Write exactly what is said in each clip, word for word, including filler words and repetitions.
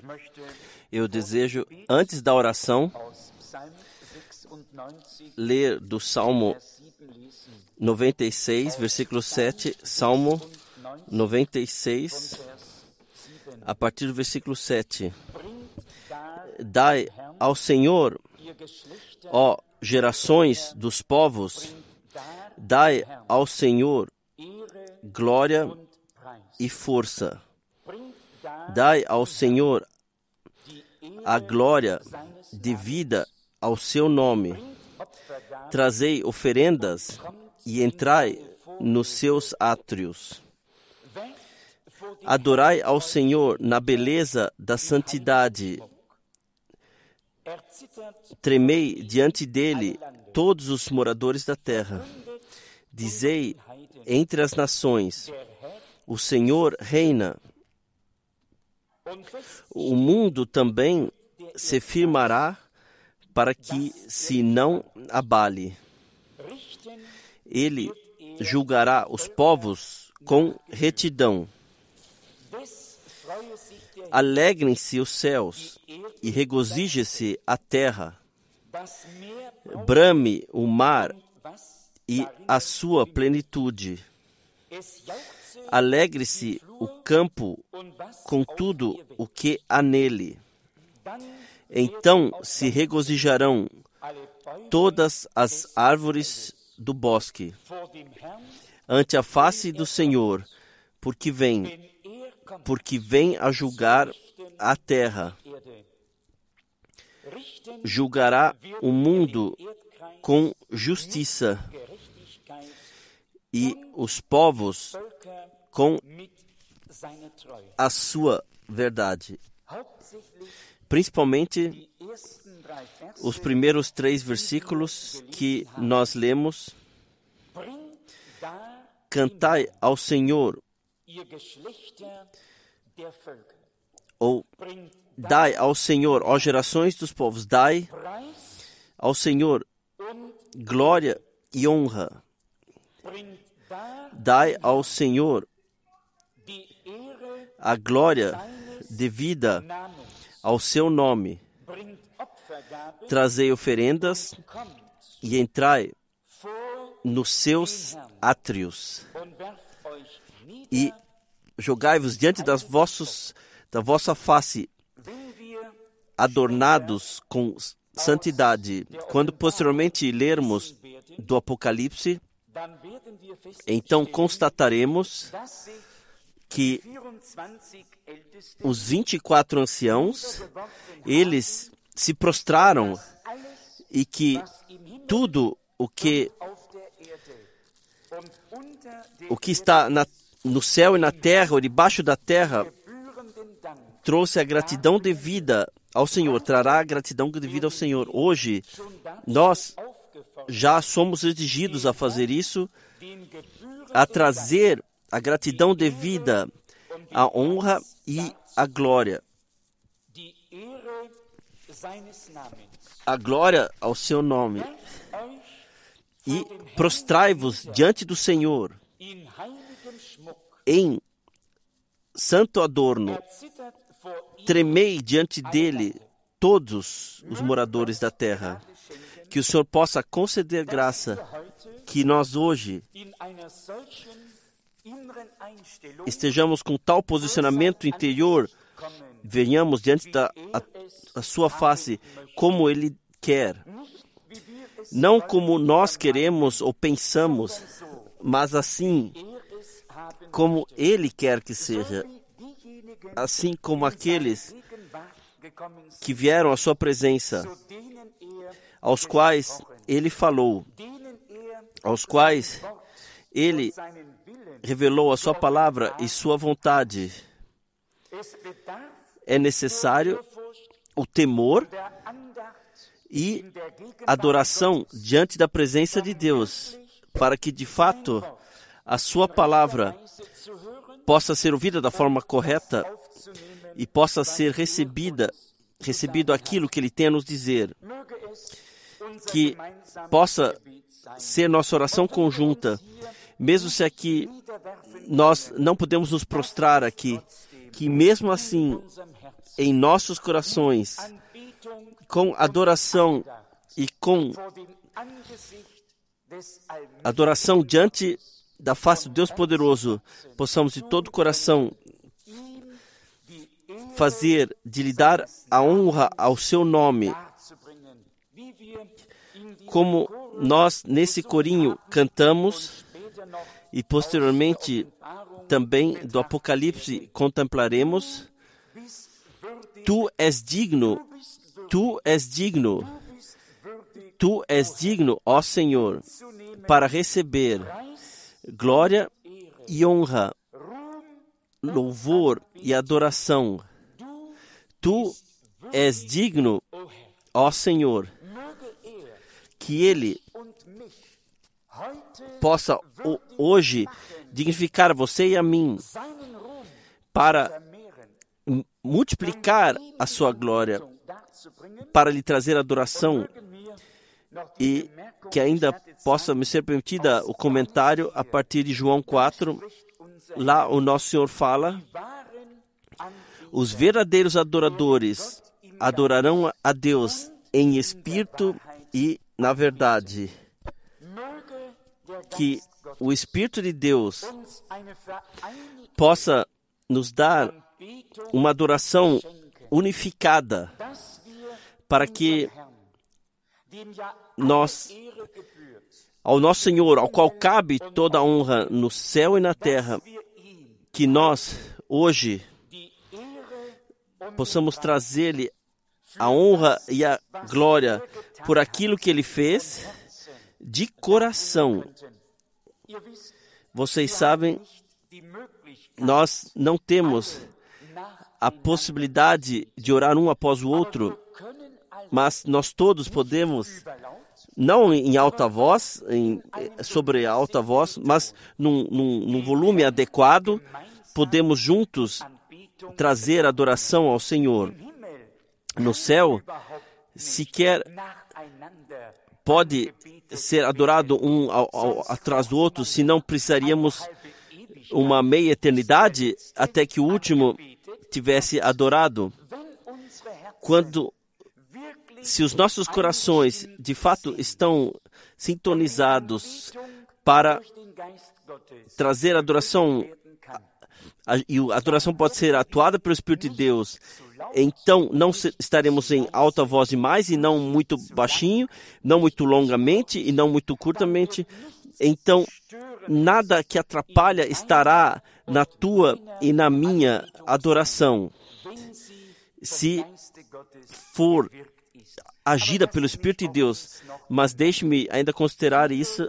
Eu desejo, antes da oração, ler do Salmo noventa e seis, versículo sete, Salmo noventa e seis, a partir do versículo sete. Dai ao Senhor, ó gerações dos povos, dai ao Senhor glória e força. Dai ao Senhor a glória devida ao seu nome. Trazei oferendas e entrai nos seus átrios. Adorai ao Senhor na beleza da santidade. Tremei diante dele todos os moradores da terra. Dizei entre as nações, o Senhor reina. O mundo também se firmará para que se não abale. Ele julgará os povos com retidão. Alegrem-se os céus e regozije-se a terra. Brame o mar e a sua plenitude. Alegre-se o campo com tudo o que há nele. Então se regozijarão todas as árvores do bosque ante a face do Senhor, porque vem, porque vem a julgar a terra. Julgará o mundo com justiça e os povos com a sua verdade. Principalmente os primeiros três versículos que nós lemos. Cantai ao Senhor, ou dai ao Senhor, ó gerações dos povos, dai ao Senhor glória e honra. Dai ao Senhor a glória devida ao seu nome. Trazei oferendas e entrai nos seus átrios. E jogai-vos diante das vossos, da vossa face, adornados com santidade. Quando posteriormente lermos do Apocalipse, então constataremos que os vinte e quatro anciãos, eles se prostraram e que tudo o que o que está na, no céu e na terra, ou debaixo da terra, trouxe a gratidão devida ao Senhor, trará a gratidão devida ao Senhor. Hoje, nós já somos exigidos a fazer isso, a trazer a gratidão devida, a honra e a glória. A glória ao seu nome. E prostrai-vos diante do Senhor em santo adorno. Tremei diante dele todos os moradores da terra. Que o Senhor possa conceder graça, que nós hoje estejamos com tal posicionamento interior, venhamos diante da a, a sua face como Ele quer. Não como nós queremos ou pensamos, mas assim como Ele quer que seja. Assim como aqueles que vieram à sua presença, aos quais Ele falou, aos quais Ele revelou a sua palavra e sua vontade. É necessário o temor e adoração diante da presença de Deus, para que, de fato, a sua palavra possa ser ouvida da forma correta e possa ser recebida, recebido aquilo que Ele tem a nos dizer. Que possa ser nossa oração conjunta, mesmo se aqui nós não podemos nos prostrar aqui, que mesmo assim em nossos corações, com adoração e com adoração diante da face do Deus poderoso, possamos de todo o coração fazer, de lhe dar a honra ao seu nome, como nós nesse corinho cantamos e posteriormente também do Apocalipse contemplaremos. Tu és digno, tu és digno, tu és digno, ó Senhor, para receber glória e honra, louvor e adoração. Tu és digno, ó Senhor, que Ele possa hoje dignificar você e a mim para multiplicar a sua glória, para lhe trazer adoração, e que ainda possa me ser permitida o comentário a partir de João quatro. Lá o nosso Senhor fala: os verdadeiros adoradores adorarão a Deus em espírito e na verdade. Que o Espírito de Deus possa nos dar uma adoração unificada, para que nós, ao nosso Senhor, ao qual cabe toda a honra no céu e na terra, que nós, hoje, possamos trazer-lhe a honra e a glória por aquilo que Ele fez, de coração. Vocês sabem, nós não temos a possibilidade de orar um após o outro, mas nós todos podemos, não em alta voz, em, sobre alta voz, mas num, num, num volume adequado, podemos juntos trazer adoração ao Senhor. No céu, sequer pode ser adorado um ao, ao, atrás do outro, se não precisaríamos uma meia eternidade até que o último tivesse adorado. Quando, se os nossos corações de fato estão sintonizados para trazer adoração, e a adoração pode ser atuada pelo Espírito de Deus, então não estaremos em alta voz demais e não muito baixinho, não muito longamente e não muito curtamente. Então, nada que atrapalha estará na tua e na minha adoração, se for agida pelo Espírito de Deus. Mas deixe-me ainda considerar isso.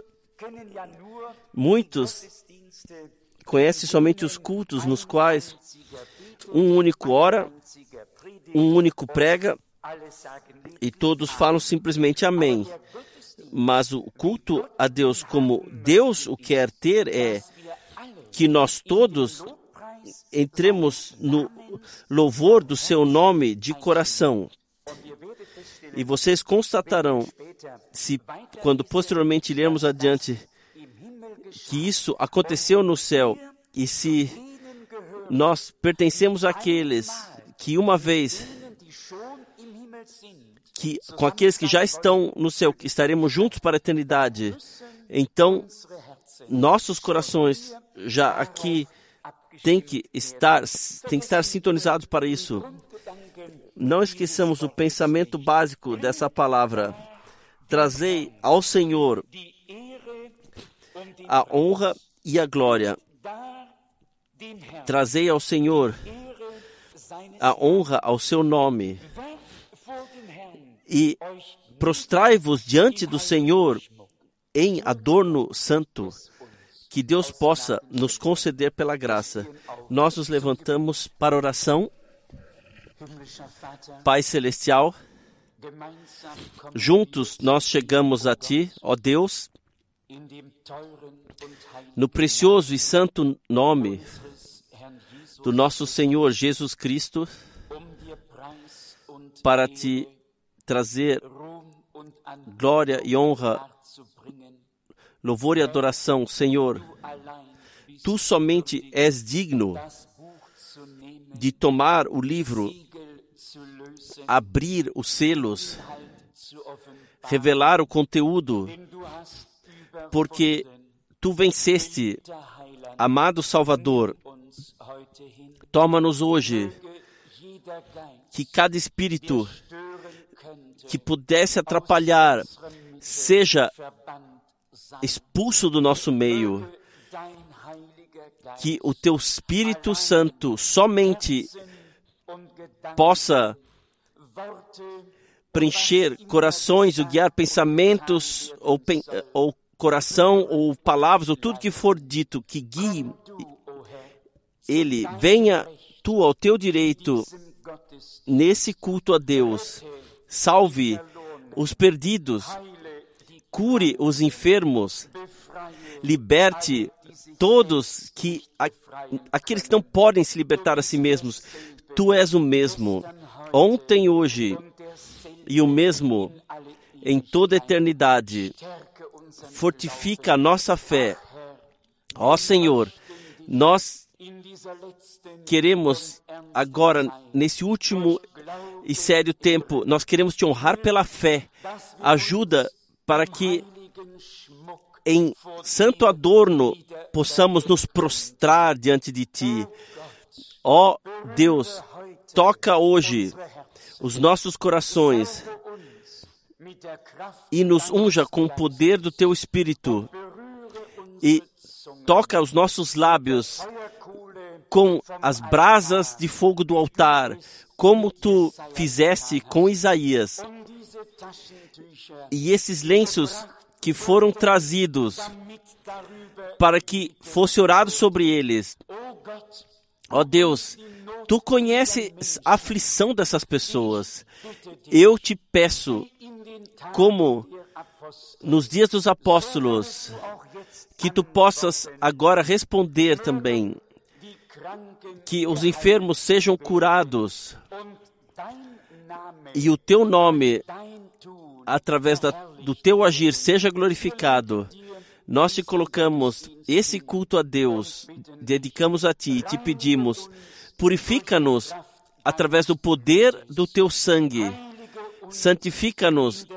Muitos conhecem somente os cultos nos quais um único ora, um único prega e todos falam simplesmente amém. Mas o culto a Deus como Deus o quer ter é que nós todos entremos no louvor do seu nome de coração. E vocês constatarão, se quando posteriormente lermos adiante, que isso aconteceu no céu, e se nós pertencemos àqueles que uma vez, que, com aqueles que já estão no céu, que estaremos juntos para a eternidade, então nossos corações já aqui têm que estar, têm que estar sintonizados para isso. Não esqueçamos o pensamento básico dessa palavra. Trazei ao Senhor a honra e a glória. Trazei ao Senhor a honra ao seu nome. E prostrai-vos diante do Senhor em adorno santo. Que Deus possa nos conceder pela graça. Nós nos levantamos para a oração. Pai Celestial, juntos nós chegamos a Ti, ó Deus, no precioso e santo nome do nosso Senhor Jesus Cristo, para Te trazer glória e honra, louvor e adoração. Senhor, Tu somente és digno de tomar o livro abrir os selos, revelar o conteúdo, porque Tu venceste, amado Salvador. Toma-nos hoje, que cada espírito que pudesse atrapalhar seja expulso do nosso meio, que o Teu Espírito Santo somente possa preencher corações, ou guiar pensamentos, ou, ou coração, ou palavras, ou tudo que for dito, que guie ele. Venha Tu ao Teu direito nesse culto a Deus. Salve os perdidos, cure os enfermos, liberte todos que aqueles que não podem se libertar a si mesmos. Tu és o mesmo ontem, hoje e o mesmo em toda a eternidade. Fortifica a nossa fé. Ó Senhor, nós queremos agora, nesse último e sério tempo, nós queremos Te honrar pela fé. Ajuda para que em santo adorno possamos nos prostrar diante de Ti. Ó Deus, toca hoje os nossos corações e nos unja com o poder do Teu Espírito, e toca os nossos lábios com as brasas de fogo do altar, como Tu fizeste com Isaías. E esses lenços que foram trazidos para que fosse orado sobre eles. Ó Deus, Tu conheces a aflição dessas pessoas. Eu Te peço, como nos dias dos apóstolos, que Tu possas agora responder também, que os enfermos sejam curados e o Teu nome, através da, do Teu agir, seja glorificado. Nós Te colocamos esse culto a Deus, dedicamos a Ti e Te pedimos, purifica-nos através do poder do Teu sangue, santifica-nos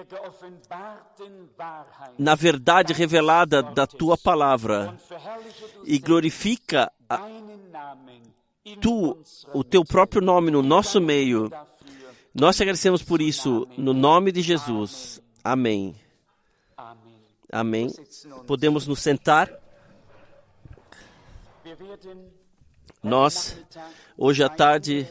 na verdade revelada da Tua palavra e glorifica a, Tu, o Teu próprio nome no nosso meio. Nós Te agradecemos por isso, no nome de Jesus. Amém. Amém. Podemos nos sentar. Nós, hoje à tarde,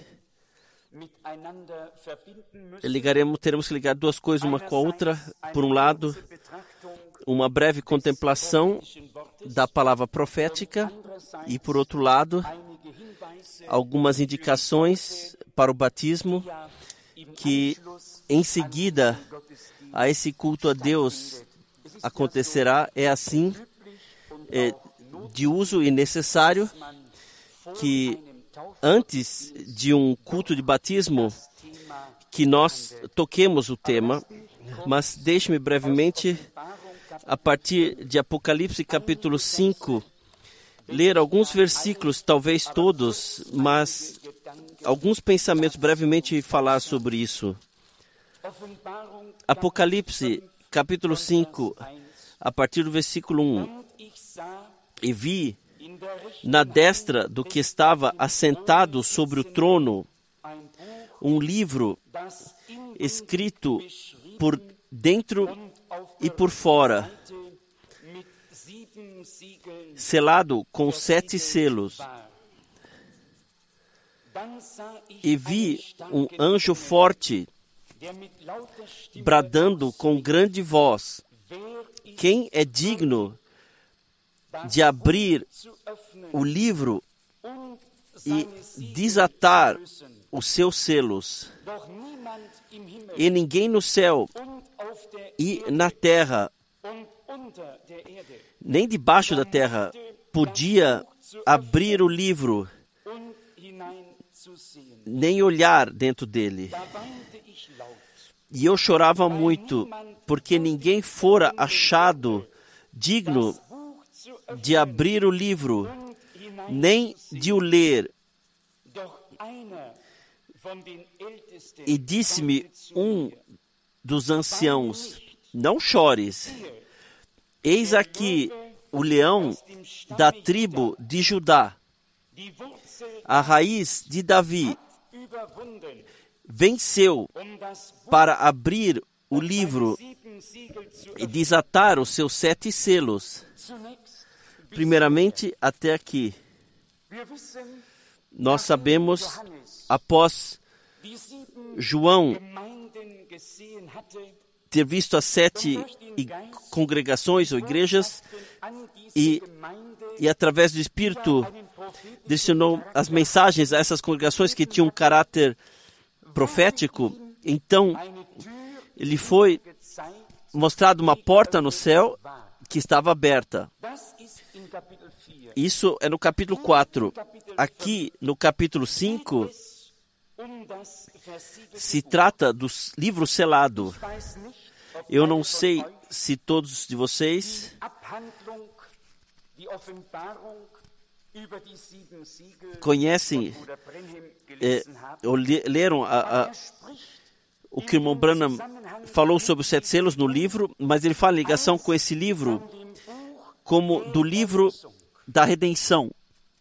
ligaremos, teremos que ligar duas coisas uma com a outra. Por um lado, uma breve contemplação da palavra profética e, por outro lado, algumas indicações para o batismo que, em seguida a esse culto a Deus, acontecerá. É assim, é, de uso e necessário que antes de um culto de batismo que nós toquemos o tema, mas deixe-me brevemente, a partir de Apocalipse capítulo cinco, ler alguns versículos, talvez todos, mas alguns pensamentos brevemente falar sobre isso. Apocalipse capítulo cinco, a partir do versículo um. E vi na destra do que estava assentado sobre o trono um livro escrito por dentro e por fora, selado com sete selos. E vi um anjo forte bradando com grande voz: quem é digno de abrir o livro e desatar os seus selos? E ninguém no céu e na terra, nem debaixo da terra, podia abrir o livro, nem olhar dentro dele. E eu chorava muito, porque ninguém fora achado digno de abrir o livro, nem de o ler. E disse-me um dos anciãos: não chores, eis aqui o leão da tribo de Judá, a raiz de Davi, venceu para abrir o livro e desatar os seus sete selos. Primeiramente, até aqui, nós sabemos, após João ter visto as sete congregações ou igrejas e, e através do Espírito direcionou as mensagens a essas congregações que tinham um caráter profético, então ele foi mostrado uma porta no céu que estava aberta. Isso é no capítulo quatro. Aqui, no capítulo cinco, se trata do livro selado. Eu não sei se todos de vocês conhecem é, ou leram a, a, o que o irmão Branham falou sobre os sete selos no livro, mas ele fala em ligação com esse livro como do livro da redenção.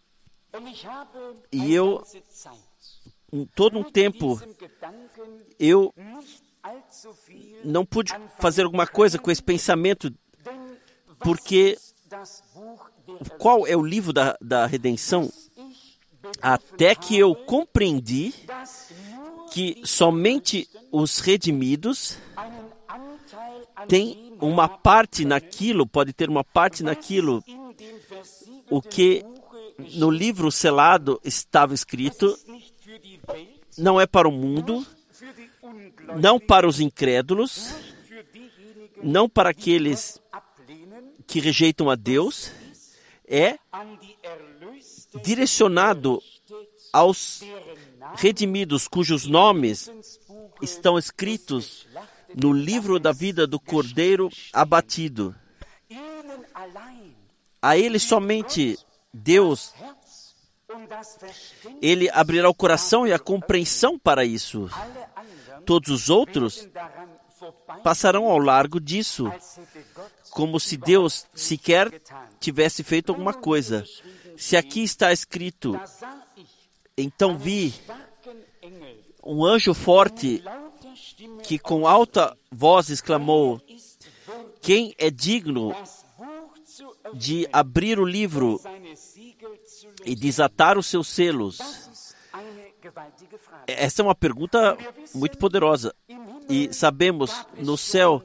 E eu, em todo um tempo, eu não pude fazer alguma coisa com esse pensamento, porque qual é o livro da, da redenção? Até que eu compreendi que somente os redimidos têm uma parte naquilo, pode ter uma parte naquilo, o que no livro selado estava escrito, não é para o mundo, não para os incrédulos, não para aqueles que rejeitam a Deus, é direcionado aos redimidos cujos nomes estão escritos no livro da vida do Cordeiro abatido. A ele somente Deus, ele abrirá o coração e a compreensão para isso. Todos os outros passarão ao largo disso, como se Deus sequer tivesse feito alguma coisa. Se aqui está escrito, então vi um anjo forte que com alta voz exclamou: quem é digno de abrir o livro e desatar os seus selos? Essa é uma pergunta muito poderosa. E sabemos, no céu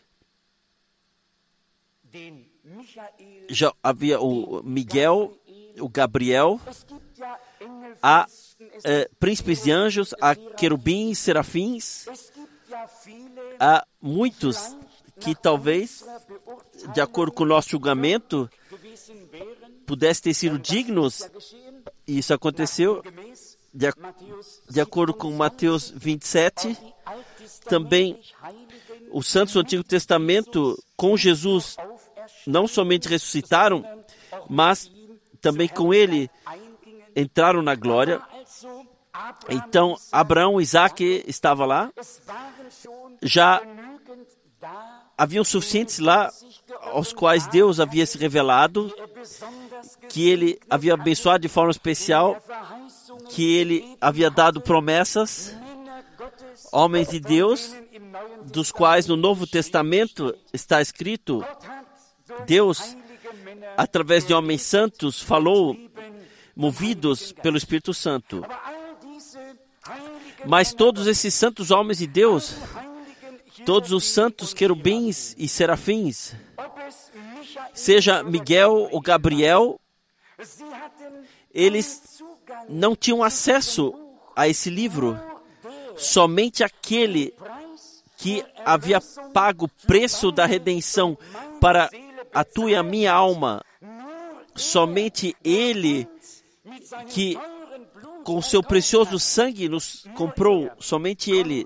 já havia o Miguel, o Gabriel, há eh, príncipes de anjos, há querubins, serafins, há muitos que talvez, de acordo com o nosso julgamento, pudessem ter sido dignos, e isso aconteceu, de, de acordo com Mateus vinte e sete, também os santos do Antigo Testamento, com Jesus, não somente ressuscitaram, mas também com ele entraram na glória. Então, Abraão, Isaac estava lá, já haviam suficientes lá aos quais Deus havia se revelado, que ele havia abençoado de forma especial, que ele havia dado promessas, homens de Deus, dos quais no Novo Testamento está escrito, Deus, através de homens santos, falou, movidos pelo Espírito Santo. Mas todos esses santos homens de Deus, todos os santos querubins e serafins, seja Miguel ou Gabriel, eles não tinham acesso a esse livro. Somente aquele que havia pago o preço da redenção para a tua e a minha alma, somente ele que com o seu precioso sangue nos comprou, somente ele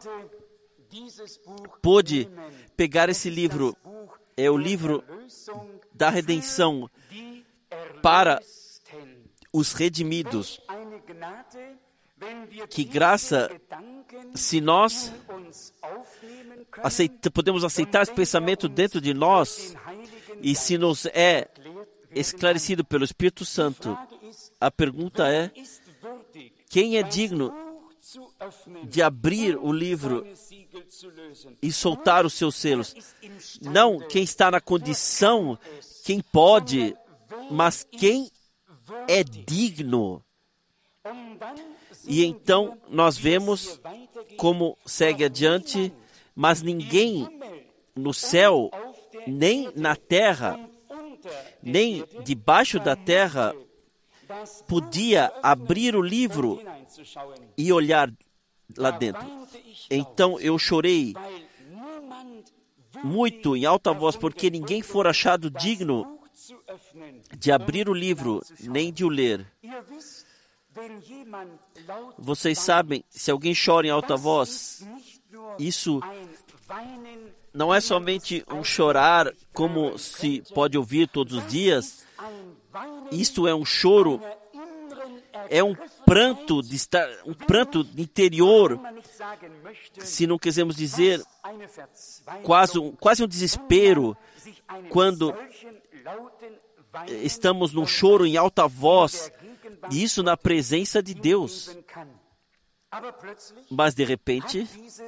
pôde pegar esse livro. É o livro da redenção para os redimidos. que graça, se nós aceita, podemos aceitar esse pensamento dentro de nós, e se nos é esclarecido pelo Espírito Santo, a pergunta é: quem é digno de abrir o livro e soltar os seus selos? Não quem está na condição, quem pode, mas quem é digno. E então nós vemos como segue adiante, mas ninguém no céu, nem na terra, nem debaixo da terra, podia abrir o livro e olhar lá dentro. Então eu chorei muito em alta voz, porque ninguém for achado digno de abrir o livro, nem de o ler. Vocês sabem, se alguém chora em alta voz, isso não é somente um chorar como se pode ouvir todos os dias. Isto é um choro, é um pranto de estar, um pranto interior, se não quisermos dizer, quase um, quase um desespero, quando estamos num choro em alta voz, e isso na presença de Deus. Mas de repente,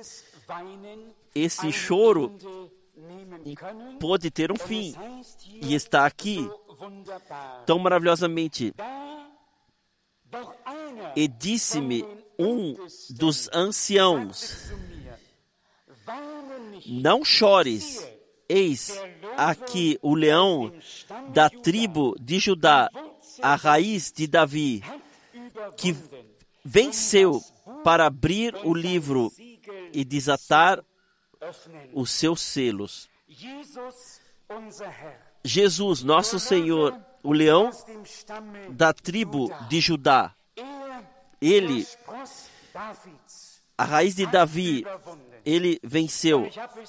esse choro pode ter um fim, e está aqui tão maravilhosamente. E disse-me um dos anciãos: não chores, eis aqui o leão da tribo de Judá, a raiz de Davi, que venceu para abrir o livro e desatar os seus selos. Jesus, nosso Senhor, o leão da tribo de Judá, ele, a raiz de Davi, ele venceu.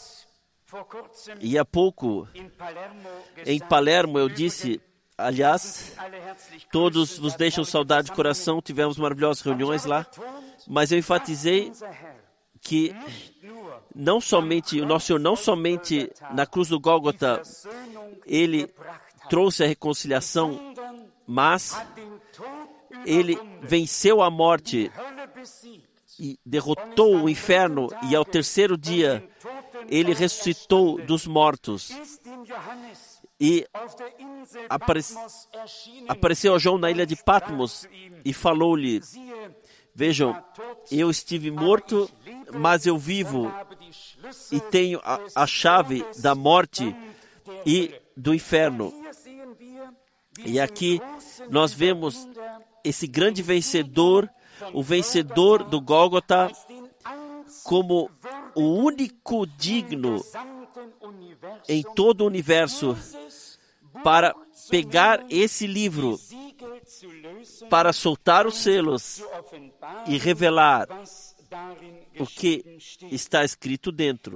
E há pouco, em Palermo, eu disse, aliás, todos vos deixam saudade de coração, tivemos maravilhosas reuniões lá, mas eu enfatizei que não somente, o nosso Senhor, não somente na cruz do Gólgota, ele trouxe a reconciliação, mas ele venceu a morte e derrotou o inferno, e ao terceiro dia ele ressuscitou dos mortos. E apare... apareceu a João na ilha de Patmos e falou-lhe: vejam, eu estive morto, mas eu vivo e tenho a, a chave da morte e do inferno. E aqui nós vemos esse grande vencedor, o vencedor do Gólgota, como o único digno em todo o universo para pegar esse livro, para soltar os selos e revelar o que está escrito dentro.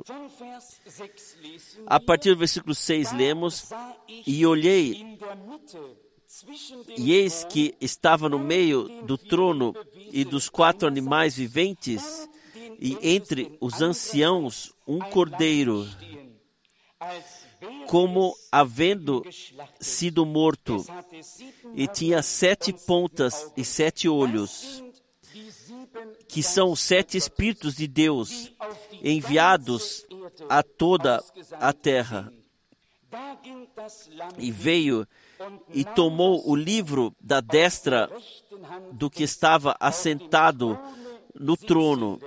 A partir do versículo seis lemos: e olhei, e eis que estava no meio do trono e dos quatro animais viventes, e entre os anciãos um cordeiro, como havendo sido morto, e tinha sete pontas e sete olhos, que são os sete Espíritos de Deus, enviados a toda a terra. E veio e tomou o livro da destra do que estava assentado no trono.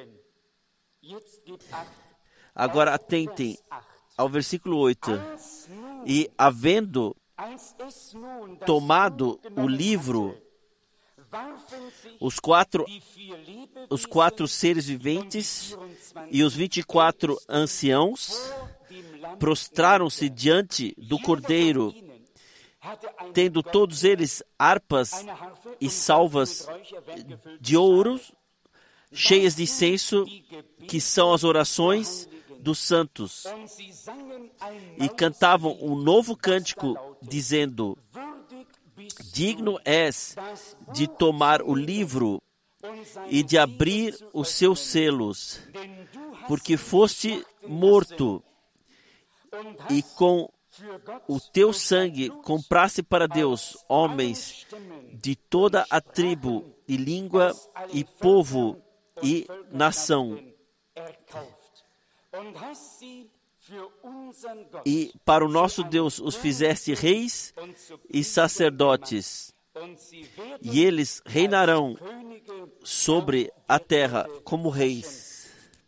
Agora atentem ao versículo oito. E havendo tomado o livro, os quatro, os quatro seres viventes e os vinte e quatro anciãos prostraram-se diante do Cordeiro, tendo todos eles harpas e salvas de ouro, cheias de incenso, que são as orações dos santos. E cantavam um novo cântico, dizendo: digno és de tomar o livro e de abrir os seus selos, porque foste morto, e com o teu sangue compraste para Deus homens de toda a tribo, e língua, e povo, e nação. E para o nosso Deus os fizeste reis e sacerdotes, e eles reinarão sobre a terra como reis.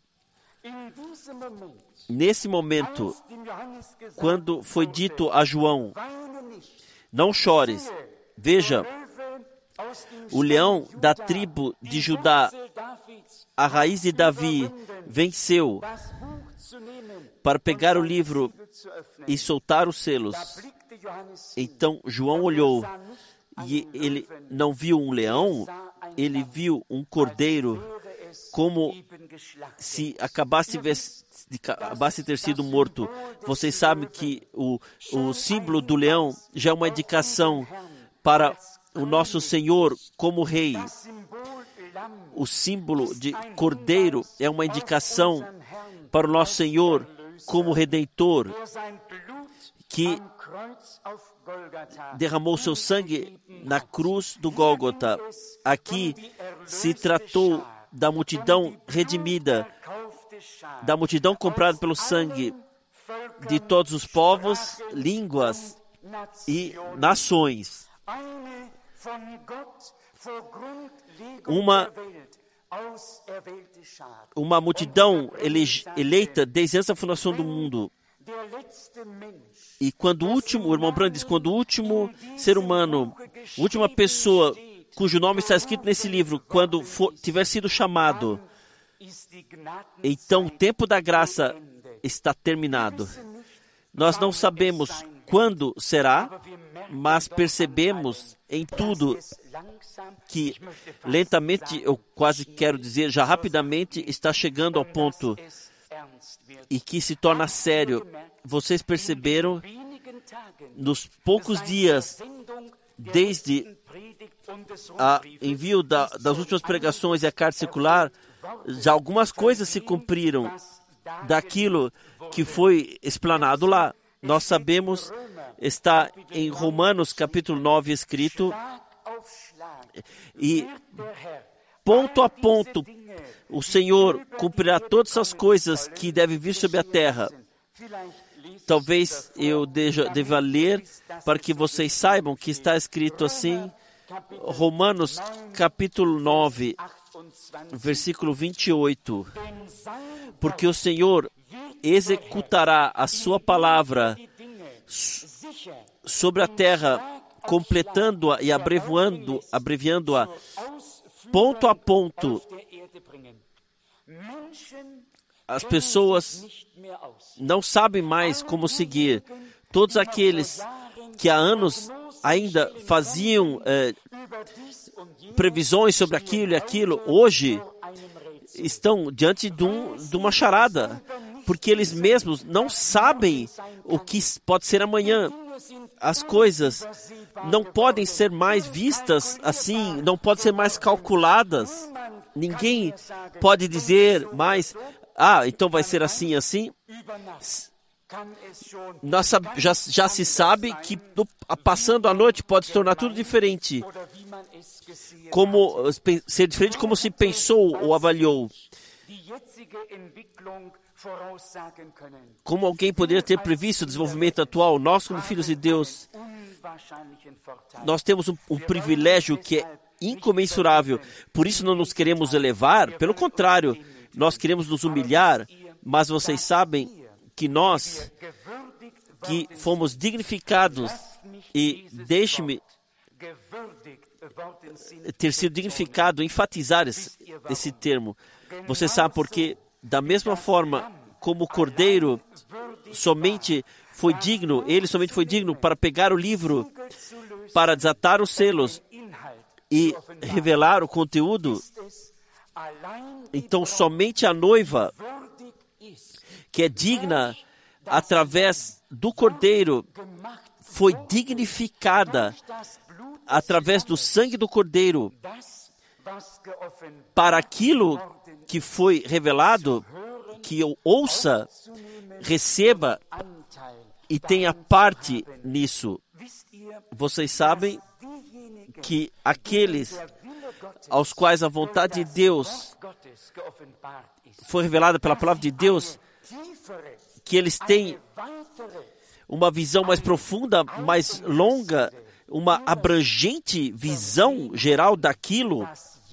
Nesse momento, quando foi dito a João, não chores, veja, o leão da tribo de Judá, a raiz de Davi, venceu para pegar o livro e soltar os selos. Então João olhou e ele não viu um leão, ele viu um cordeiro, como se acabasse de, acabasse de ter sido morto. Vocês sabem que o, o símbolo do leão já é uma indicação para o nosso Senhor como rei. O símbolo de cordeiro é uma indicação para o nosso Senhor como Redentor, que derramou seu sangue na cruz do Gólgota. Aqui se tratou da multidão redimida, da multidão comprada pelo sangue de todos os povos, línguas e nações. Uma, uma multidão ele, eleita desde antes da fundação do mundo. E quando o último, o irmão Branham diz, quando o último ser humano, a última pessoa cujo nome está escrito nesse livro, quando for, tiver sido chamado, então o tempo da graça está terminado. Nós não sabemos quando será, mas percebemos em tudo que lentamente, eu quase quero dizer, já rapidamente está chegando ao ponto e que se torna sério. Vocês perceberam nos poucos dias, desde o envio da, das últimas pregações e a carta circular, já algumas coisas se cumpriram daquilo que foi explanado lá. Nós sabemos, está em Romanos capítulo nove escrito, e ponto a ponto o Senhor cumprirá todas as coisas que devem vir sobre a terra. Talvez eu deja, deva ler para que vocês saibam que está escrito assim, Romanos capítulo nove, versículo vinte e oito. Porque o Senhor executará a sua palavra sobre a terra, completando-a e abreviando, abreviando-a ponto a ponto. As pessoas não sabem mais como seguir. Todos aqueles que há anos ainda faziam eh, previsões sobre aquilo e aquilo, hoje estão diante de, um, de uma charada, porque eles mesmos não sabem o que pode ser amanhã. As coisas não podem ser mais vistas assim, não podem ser mais calculadas. Ninguém pode dizer mais, ah, então vai ser assim, assim. Nós, já, já se sabe que passando a noite pode se tornar tudo diferente. Como, ser diferente como se pensou ou avaliou. Como alguém poderia ter previsto o desenvolvimento atual? Nós, como filhos de Deus, nós temos um, um privilégio que é incomensurável. Por isso não nos queremos elevar. Pelo contrário, nós queremos nos humilhar. Mas vocês sabem que nós, que fomos dignificados, e deixe-me ter sido dignificado, enfatizar esse, esse termo. Você sabe porque, da mesma forma como o Cordeiro somente foi digno, ele somente foi digno para pegar o livro, para desatar os selos e revelar o conteúdo, então somente a noiva, que é digna através do Cordeiro, foi dignificada através do sangue do Cordeiro, para aquilo que foi revelado, que eu ouça, receba e tenha parte nisso. Vocês sabem que aqueles aos quais a vontade de Deus foi revelada pela palavra de Deus, que eles têm uma visão mais profunda, mais longa, uma abrangente visão geral daquilo,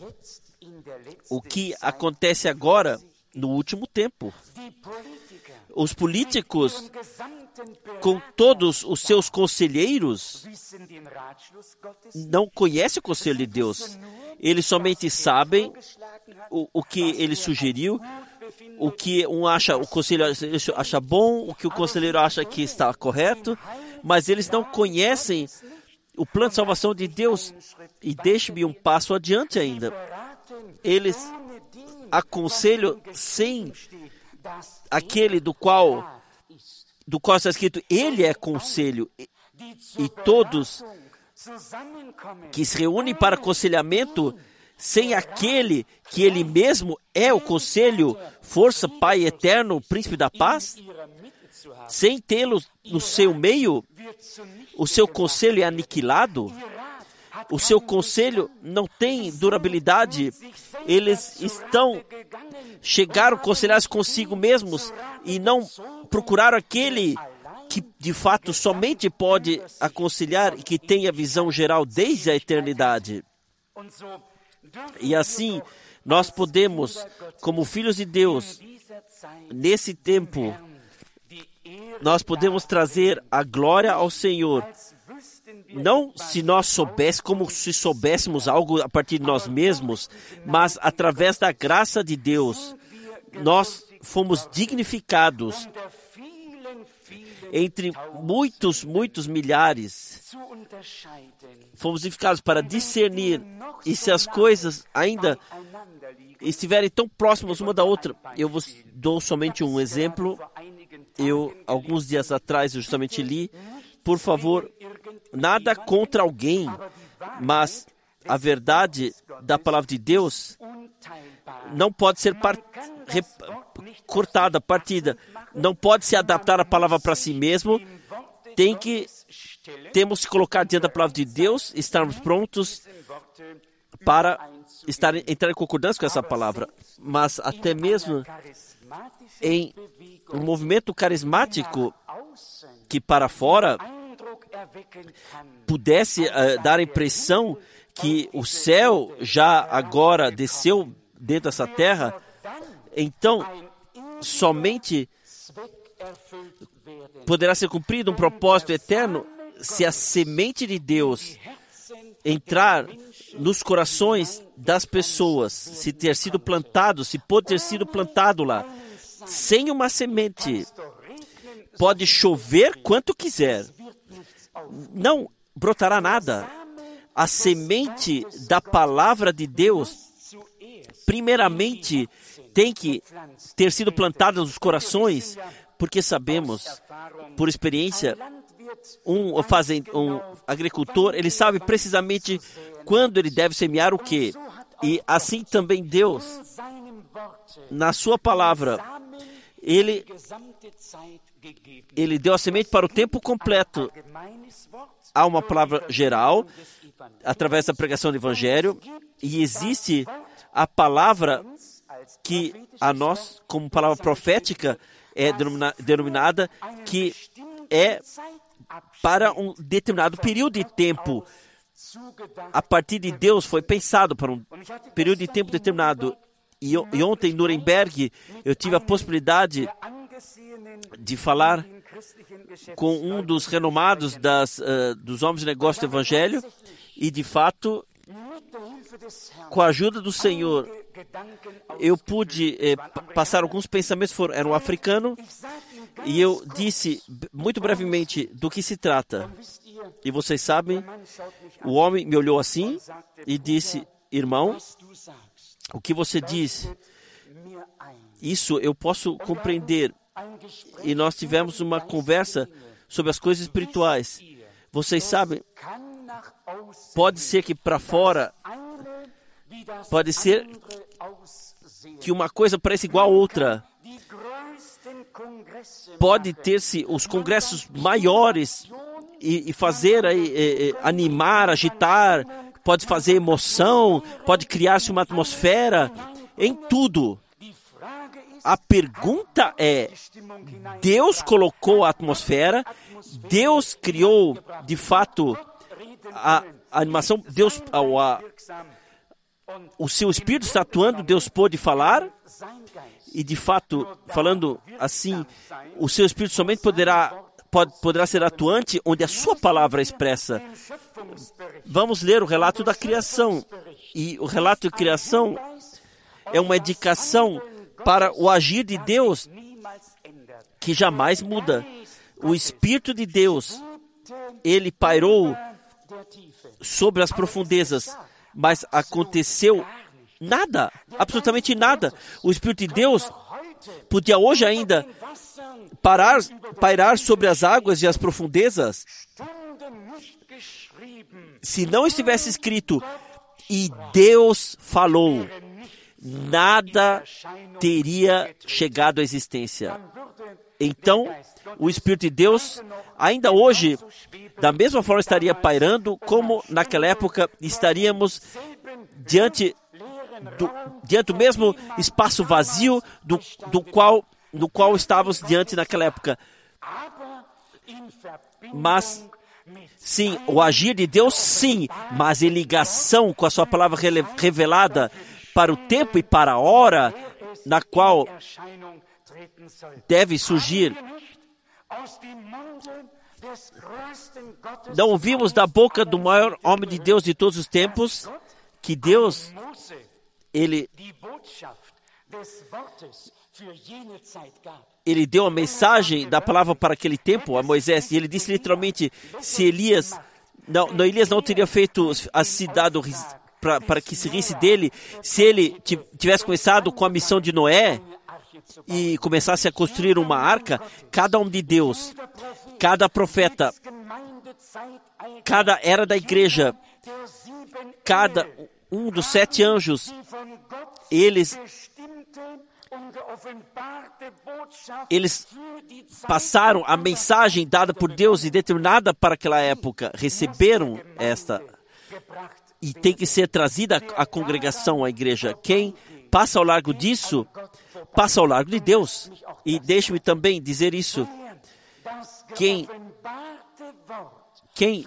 o que acontece agora no último tempo. Os políticos, com todos os seus conselheiros, não conhecem o conselho de Deus. Eles somente sabem o, o que ele sugeriu, o que um acha, o conselho acha bom, o que o conselheiro acha que está correto, mas eles não conhecem o plano de salvação de Deus. E deixe-me um passo adiante ainda. Eles aconselham sem aquele do qual, do qual está escrito, ele é conselho, e, e todos que se reúnem para aconselhamento, sem aquele que ele mesmo é o conselho, força, Pai eterno, príncipe da paz, sem tê-lo no seu meio, o seu conselho é aniquilado, o seu conselho não tem durabilidade, eles estão, chegaram a aconselhar-se consigo mesmos e não procuraram aquele que de fato somente pode aconselhar e que tem a visão geral desde a eternidade. E assim, nós podemos, como filhos de Deus, nesse tempo, nós podemos trazer a glória ao Senhor. Não se nós soubéssemos, como se soubéssemos algo a partir de nós mesmos, mas através da graça de Deus, nós fomos dignificados entre muitos, muitos milhares. Fomos dignificados para discernir, e se as coisas ainda estiverem tão próximas uma da outra, eu vos dou somente um exemplo. Eu, alguns dias atrás, eu justamente li, por favor, nada contra alguém, mas a verdade da palavra de Deus não pode ser part... rep... cortada, partida, não pode se adaptar a palavra para si mesmo, tem que, temos que colocar diante da palavra de Deus, estarmos prontos para estar, entrar em concordância com essa palavra, mas até mesmo em um movimento carismático que para fora pudesse uh, dar a impressão que o céu já agora desceu dentro dessa terra, então somente poderá ser cumprido um propósito eterno se a semente de Deus entrar nos corações das pessoas, se ter sido plantado, se pode ter sido plantado lá. Sem uma semente, pode chover quanto quiser, não brotará nada. A semente da palavra de Deus, primeiramente, tem que ter sido plantada nos corações, porque sabemos, por experiência, um, fazem, um agricultor, ele sabe precisamente quando ele deve semear o quê. E assim também Deus, na sua palavra, Ele, ele deu a semente para o tempo completo. Há uma palavra geral, através da pregação do Evangelho, e existe a palavra que a nós, como palavra profética, é denomina, denominada, que é para um determinado período de tempo. A partir de Deus foi pensado para um período de tempo determinado. E, e ontem, em Nuremberg, eu tive a possibilidade de falar com um dos renomados das, uh, dos homens de negócio do Evangelho, e, de fato, com a ajuda do Senhor, eu pude eh, passar alguns pensamentos, foram, era um africano, e eu disse, muito brevemente, do que se trata. E vocês sabem, o homem me olhou assim e disse, irmão, o que você diz, isso eu posso compreender. E nós tivemos uma conversa sobre as coisas espirituais. Vocês sabem, pode ser que para fora Pode ser que uma coisa pareça igual a outra. Pode ter-se os congressos maiores e, e fazer, e, e, animar, agitar, pode fazer emoção, pode criar-se uma atmosfera, em tudo. A pergunta é, Deus colocou a atmosfera, Deus criou, de fato, a, a animação, Deus, a, a, o seu Espírito está atuando, Deus pôde falar, e de fato, falando assim, o seu Espírito somente poderá, pode, poderá ser atuante onde a sua palavra é expressa. Vamos ler o relato da criação. E o relato de criação é uma indicação para o agir de Deus que jamais muda. O Espírito de Deus, ele pairou sobre as profundezas, mas aconteceu nada, absolutamente nada. O Espírito de Deus podia hoje ainda parar, pairar sobre as águas e as profundezas, se não estivesse escrito, e Deus falou, nada teria chegado à existência. Então, o Espírito de Deus, ainda hoje, da mesma forma estaria pairando, como naquela época estaríamos diante do, diante do mesmo espaço vazio do, do, qual, do qual estávamos diante naquela época. Mas, sim, o agir de Deus, sim, mas em ligação com a sua palavra revelada para o tempo e para a hora na qual deve surgir. Não ouvimos da boca do maior homem de Deus de todos os tempos que Deus, ele, ele deu a mensagem da palavra para aquele tempo a Moisés, e ele disse literalmente, se Elias, não, não Elias não teria feito a cidade para, para que se risse dele, se ele tivesse começado com a missão de Noé e começasse a construir uma arca, cada homem de Deus, cada profeta, cada era da igreja, cada um dos sete anjos, eles, eles passaram a mensagem dada por Deus e determinada para aquela época, receberam esta, e tem que ser trazida à congregação, à igreja. Quem passa ao largo disso, passa ao largo de Deus. E deixe-me também dizer isso. Quem, quem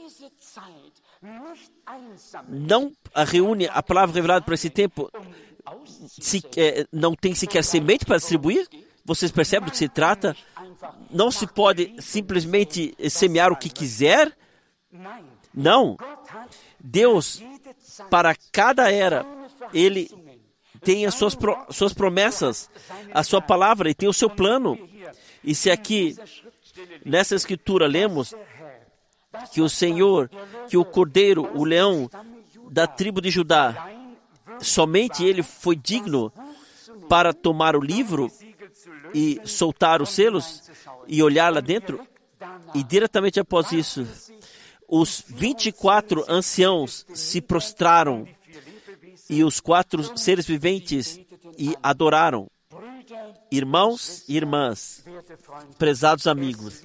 não reúne a palavra revelada para esse tempo, se, é, não tem sequer semente para distribuir? Vocês percebem do que se trata? Não se pode simplesmente semear o que quiser? Não. Deus, para cada era, Ele tem as suas, pro, suas promessas, a sua palavra, e tem o seu plano. E se aqui, nessa escritura, lemos que o Senhor, que o Cordeiro, o leão da tribo de Judá, somente ele foi digno para tomar o livro e soltar os selos e olhar lá dentro, e diretamente após isso, os vinte e quatro anciãos se prostraram e os quatro seres viventes e adoraram. Irmãos e irmãs, prezados amigos,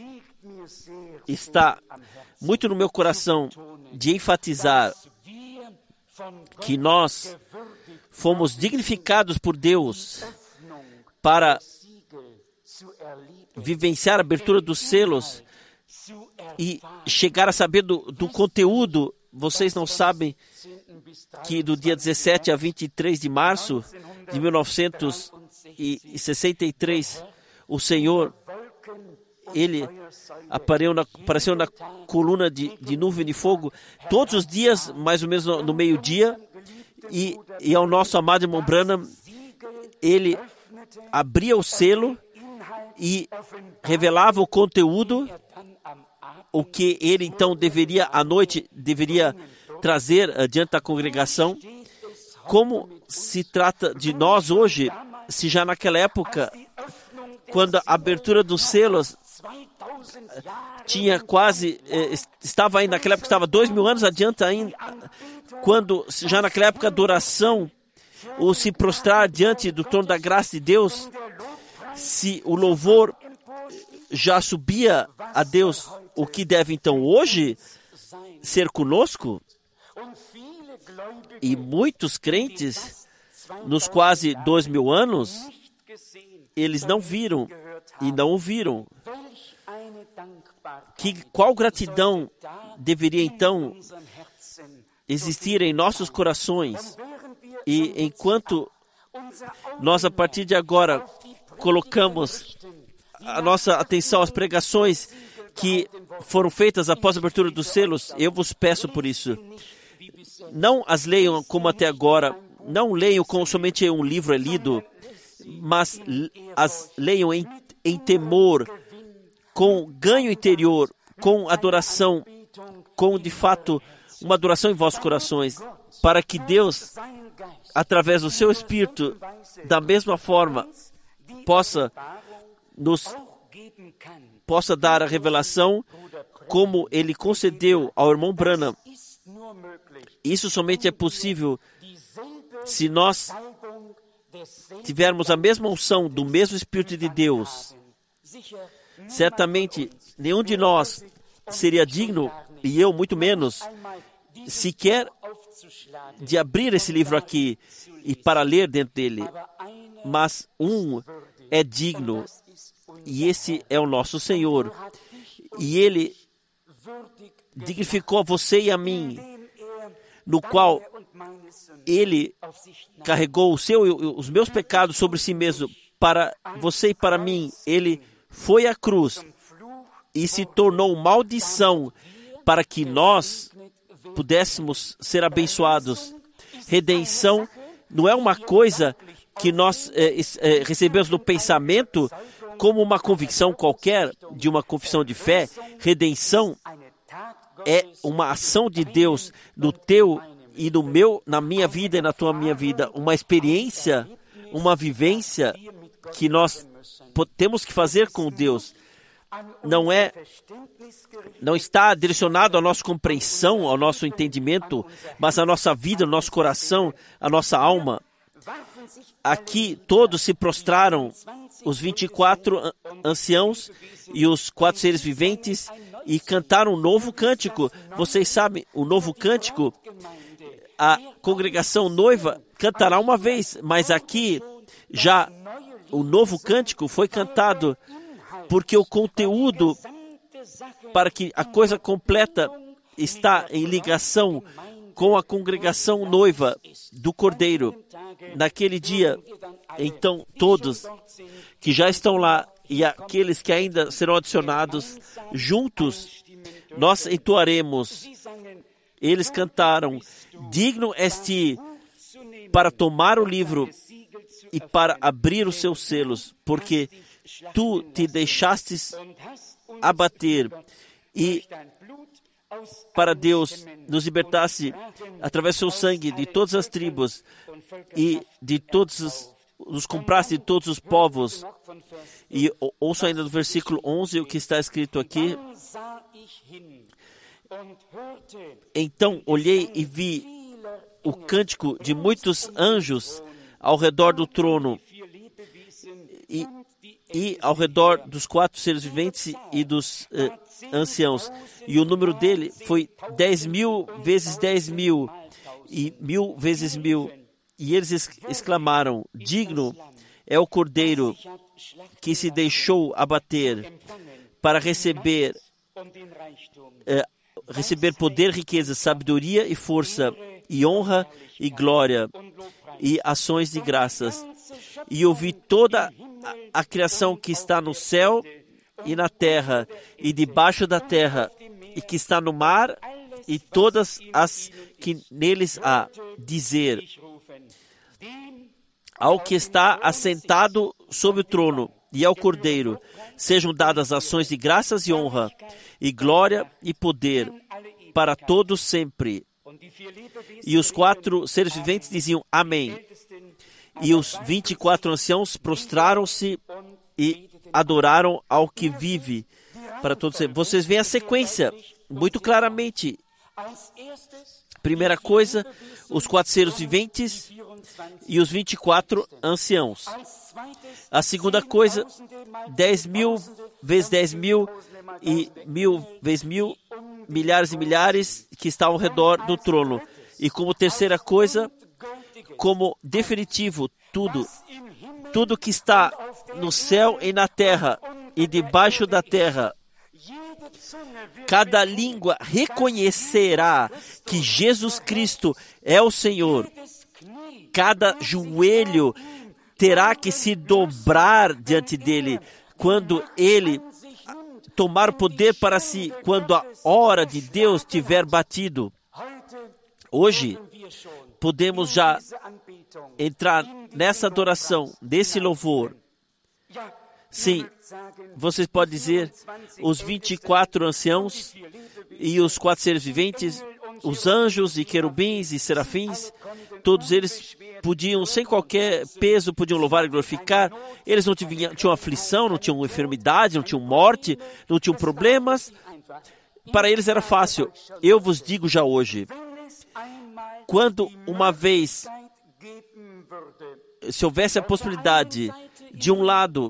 está muito no meu coração de enfatizar que nós fomos dignificados por Deus para vivenciar a abertura dos selos e chegar a saber do, do conteúdo. Vocês não sabem que do dia dezessete a vinte e três de março de mil novecentos e sessenta e três, o Senhor, Ele apareceu na, apareceu na coluna de, de nuvem de fogo todos os dias, mais ou menos no, no meio-dia, e, e ao nosso amado irmão Branham, ele abria o selo e revelava o conteúdo, o que ele então deveria, à noite, deveria trazer uh, diante da congregação. Como se trata de nós hoje, se já naquela época, quando a abertura dos selos tinha quase, eh, estava ainda, naquela época estava dois mil anos adiante ainda, quando, já naquela época, adoração, ou se prostrar diante do trono da graça de Deus, se o louvor já subia a Deus, o que deve então hoje ser conosco? E muitos crentes, nos quase dois mil anos, eles não viram e não ouviram. Que, qual gratidão deveria então existir em nossos corações? E enquanto nós, a partir de agora, colocamos a nossa atenção às pregações que foram feitas após a abertura dos selos, eu vos peço por isso. Não as leiam como até agora, não leiam como somente um livro é lido, mas as leiam em, em temor, com ganho interior, com adoração, com de fato uma adoração em vossos corações, para que Deus, através do seu Espírito, da mesma forma, possa nos possa dar a revelação como Ele concedeu ao irmão Branham. Isso somente é possível se nós tivermos a mesma unção do mesmo Espírito de Deus. Certamente, nenhum de nós seria digno, e eu muito menos, sequer de abrir esse livro aqui e para ler dentro dele. Mas um é digno, e esse é o nosso Senhor. E Ele dignificou a você e a mim, no qual Ele carregou o seu, os meus pecados sobre si mesmo. Para você e para mim, Ele foi à cruz e se tornou maldição para que nós pudéssemos ser abençoados. Redenção não é uma coisa que nós é, é, recebemos no pensamento como uma convicção qualquer de uma confissão de fé. Redenção é uma ação de Deus no teu e no meu, na minha vida e na tua minha vida. Uma experiência, uma vivência que nós temos que fazer com Deus. Não é, não está direcionado à nossa compreensão, ao nosso entendimento, mas à nossa vida, ao nosso coração, à nossa alma. Aqui todos se prostraram, os vinte e quatro anciãos e os quatro seres viventes, e cantaram um novo cântico. Vocês sabem, o novo cântico, a congregação noiva cantará uma vez, mas aqui já o novo cântico foi cantado porque o conteúdo, para que a coisa completa está em ligação com a congregação noiva do Cordeiro. Naquele dia, então, todos que já estão lá e aqueles que ainda serão adicionados, juntos, nós entoaremos. Eles cantaram, digno és ti para tomar o livro e para abrir os seus selos, porque tu te deixastes abater e para Deus nos libertasse através do seu sangue de todas as tribos e de todos os, nos compraste de todos os povos. E ouço ainda do versículo onze o que está escrito aqui. Então olhei e vi o cântico de muitos anjos ao redor do trono e, e ao redor dos quatro seres viventes e dos eh, anciãos. E o número dele foi dez mil vezes dez mil e mil vezes mil. E eles exclamaram, digno é o Cordeiro que se deixou abater para receber, eh, receber poder, riqueza, sabedoria e força, e honra e glória, e ações de graças. E eu vi toda a, a criação que está no céu e na terra, e debaixo da terra, e que está no mar, e todas as que neles há, dizer ao que está assentado sobre o trono e ao Cordeiro, sejam dadas ações de graças e honra, e glória e poder, para todos sempre. E os quatro seres viventes diziam amém. E os vinte e quatro anciãos prostraram-se e adoraram ao que vive para todos sempre. Vocês veem a sequência muito claramente. Primeira coisa, os quatro seres viventes e os vinte e quatro anciãos. A segunda coisa, dez mil vezes dez mil e mil vezes mil, milhares e milhares que estão ao redor do trono. E como terceira coisa, como definitivo, tudo, tudo que está no céu e na terra e debaixo da terra, cada língua reconhecerá que Jesus Cristo é o Senhor. Cada joelho terá que se dobrar diante dele quando ele tomar o poder para si, quando a hora de Deus tiver batido. Hoje, podemos já entrar nessa adoração, nesse louvor. Sim, vocês podem dizer, os vinte e quatro anciãos e os quatro seres viventes, os anjos e querubins e serafins, todos eles podiam, sem qualquer peso, podiam louvar e glorificar. Eles não tinham, tinham aflição, não tinham enfermidade, não tinham morte, não tinham problemas. Para eles era fácil. Eu vos digo já hoje, quando uma vez, se houvesse a possibilidade, de um lado,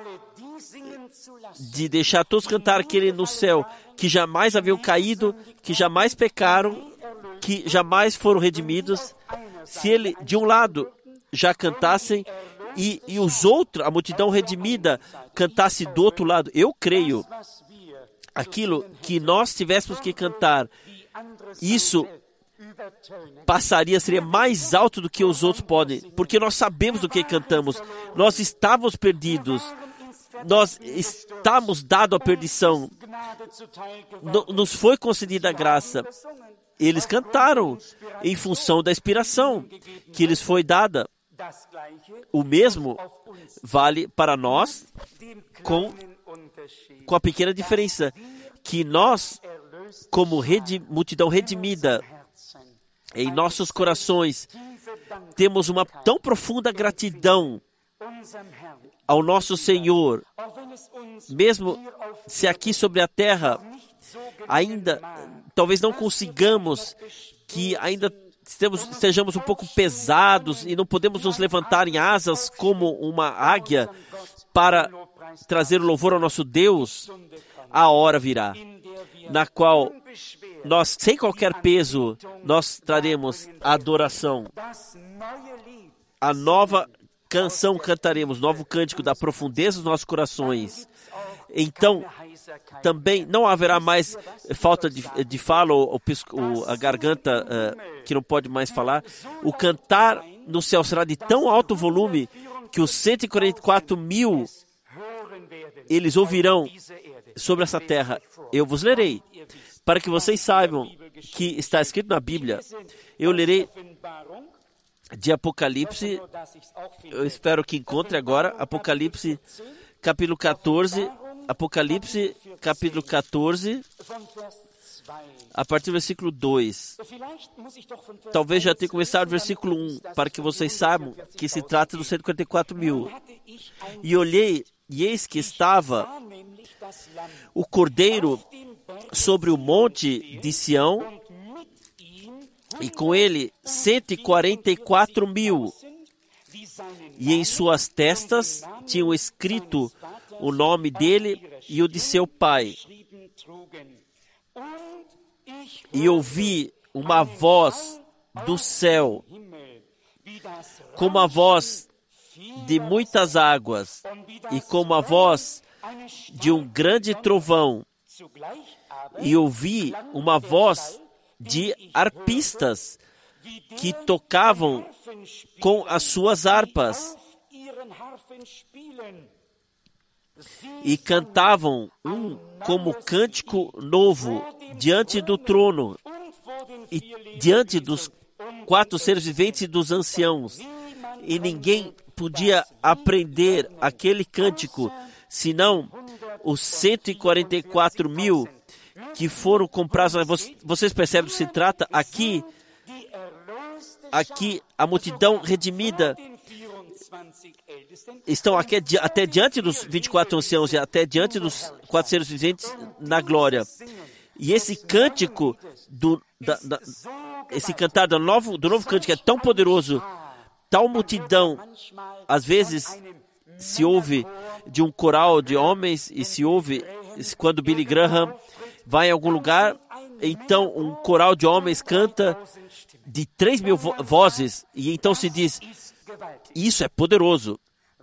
de deixar todos cantar aquele no céu, que jamais haviam caído, que jamais pecaram, que jamais foram redimidos, se ele, de um lado, já cantassem, e, e os outros, a multidão redimida, cantasse do outro lado, eu creio, aquilo que nós tivéssemos que cantar, isso passaria, seria mais alto do que os outros podem, porque nós sabemos do que cantamos, nós estávamos perdidos, nós estamos dados à perdição, nos foi concedida a graça. Eles cantaram em função da inspiração que lhes foi dada. O mesmo vale para nós, com, com a pequena diferença que nós, como redi, multidão redimida, em nossos corações, temos uma tão profunda gratidão ao nosso Senhor, mesmo se aqui sobre a terra ainda talvez não consigamos, que ainda estejamos, estejamos um pouco pesados e não podemos nos levantar em asas como uma águia para trazer o louvor ao nosso Deus, a hora virá, na qual nós, sem qualquer peso, nós traremos a adoração. A nova canção cantaremos, novo cântico da profundeza dos nossos corações. Então, também não haverá mais falta de, de fala, ou, ou a garganta uh, que não pode mais falar. O cantar no céu será de tão alto volume que os cento e quarenta e quatro mil, eles ouvirão sobre essa terra. Eu vos lerei, para que vocês saibam que está escrito na Bíblia. Eu lerei de Apocalipse, eu espero que encontre agora, Apocalipse capítulo catorze, Apocalipse capítulo catorze, a partir do versículo dois. Talvez já tenha começado o versículo um, para que vocês saibam que se trata dos cento e quarenta e quatro mil. E olhei, e eis que estava o Cordeiro sobre o monte de Sião, e com ele cento e quarenta e quatro mil, e em suas testas tinham escrito o nome dele e o de seu pai. E ouvi uma voz do céu, como a voz de muitas águas, e como a voz de um grande trovão. E ouvi uma voz de arpistas que tocavam com as suas harpas e cantavam um como cântico novo diante do trono e diante dos quatro seres viventes e dos anciãos. E ninguém podia aprender aquele cântico, senão os cento e quarenta e quatro mil que foram comprados. Vocês percebem do que se trata? Aqui, aqui a multidão redimida estão aqui até diante dos vinte e quatro anciãos e até diante dos quatro seres viventes na glória. E esse cântico do, da, da, esse cantar do novo, do novo cântico é tão poderoso, tal multidão, às vezes se ouve de um coral de homens e se ouve quando Billy Graham vai em algum lugar, então um coral de homens canta de três mil vo- vozes e então se diz, isso é poderoso.